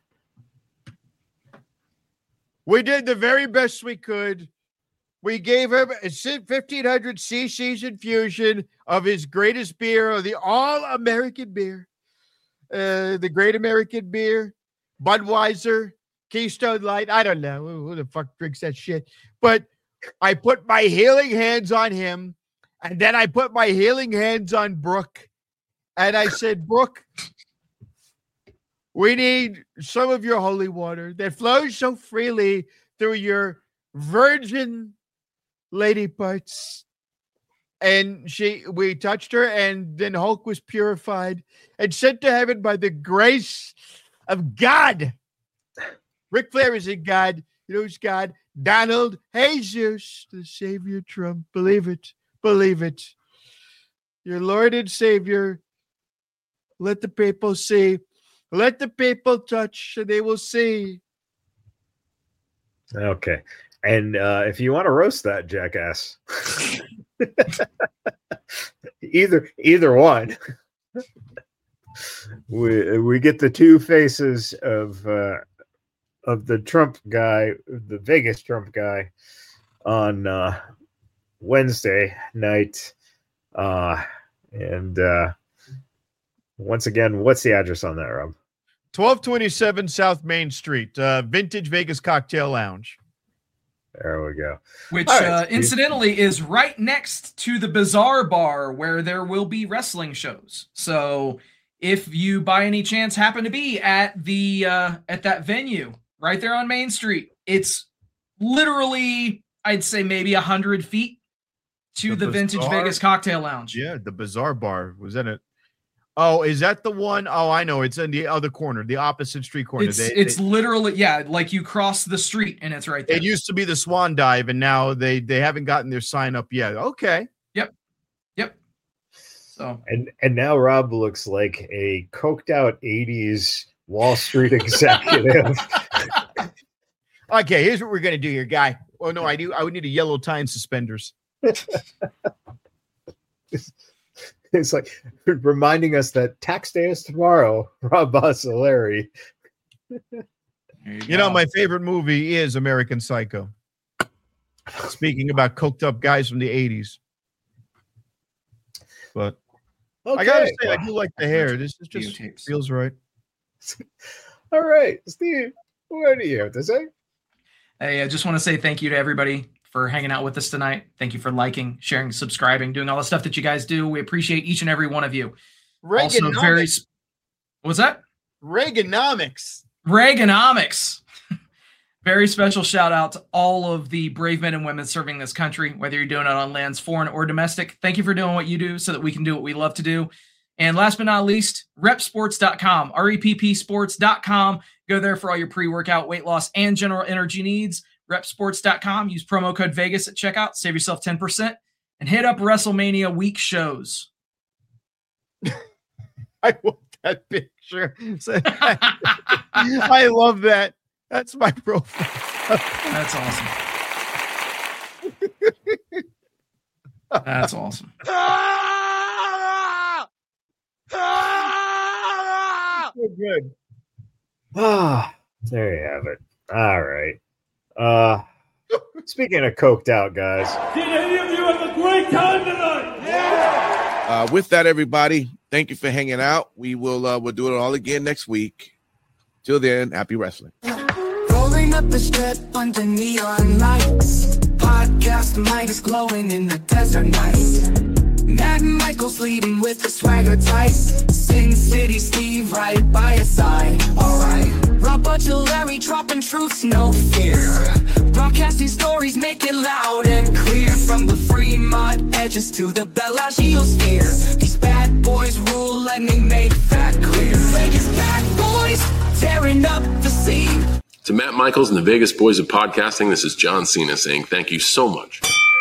We did the very best we could. We gave him a fifteen hundred c c's infusion of his greatest beer, of the all-American beer, uh, the Great American Beer, Budweiser, Keystone Light. I don't know who, who the fuck drinks that shit. But I put my healing hands on him, and then I put my healing hands on Brooke, and I said, Brooke, we need some of your holy water that flows so freely through your virgin lady parts. And she, we touched her, and then Hulk was purified and sent to heaven by the grace of God. Ric Flair is in God. You know who's God? Donald Jesus, the Savior Trump. Believe it. Believe it. Your Lord and Savior. Let the people see. Let the people touch, and they will see. Okay. And uh, if you want to roast that jackass, either either one, we we get the two faces of uh, of the Trump guy, the Vegas Trump guy, on uh, Wednesday night, uh, and uh, once again, what's the address on that, Rob? twelve twenty-seven South Main Street, uh, Vintage Vegas Cocktail Lounge. There we go. Which, All right, uh, Steve. incidentally, is right next to the Bizarre Bar where there will be wrestling shows. So, if you by any chance happen to be at the uh, at that venue right there on Main Street, it's literally, I'd say, maybe a hundred feet to The the, Vintage Bizarre? Vegas Cocktail Lounge. Yeah, the Bizarre Bar was in it. Oh, is that the one? Oh, I know. It's in the other corner, the opposite street corner. It's They- it's they- literally yeah, like you cross the street and it's right there. it used to be the Swan Dive, and now they they haven't gotten their sign up yet. Okay. So And and now Rob looks like a coked out eighties Wall Street executive. Okay, here's what we're gonna do here, guy. Oh no, I do. I would need a yellow tie and suspenders. It's like reminding us that tax day is tomorrow. Rob Bossoleri. there you, You know, go. my favorite movie is American Psycho. Speaking about coked up guys from the eighties. but Okay. I gotta say, I do like the hair. This is just Videotapes. feels right. All right, Steve, what do you have to say? Hey, I just want to say thank you to everybody for hanging out with us tonight. Thank you for liking, sharing, subscribing, doing all the stuff that you guys do. We appreciate each and every one of you. Also, very. What's that? Reaganomics. Reaganomics. Very special shout out to all of the brave men and women serving this country, whether you're doing it on lands foreign or domestic. Thank you for doing what you do so that we can do what we love to do. And last but not least, rep sports dot com, R E P P sports dot com. Go there for all your pre-workout, weight loss, and general energy needs. rep sports dot com. Use promo code Vegas at checkout. Save yourself ten percent. And hit up WrestleMania week shows. I want that picture. I love that. That's my profile. That's awesome. That's awesome. So good. Ah, there you have it. All right. Uh, speaking of coked out guys, Did any of you have a great time tonight? Yeah. Uh, with that, everybody, thank you for hanging out. We will uh, we'll do it all again next week. Till then, happy wrestling. Rolling up the strip under neon lights. Podcast mic is glowing in the desert nights. Matt Michaels leading with the swagger tights. Sin City Steve right by your side. Alright. Rob Butcher Larry dropping truths, no fear. Broadcasting stories, make it loud and clear. From the Fremont edges to the Bellagio sphere. These bad boys rule, let me make that clear. Vegas bad boys, tearing up the scene. To Matt Michaels and the Vegas Boys of Podcasting, this is John Cena saying thank you so much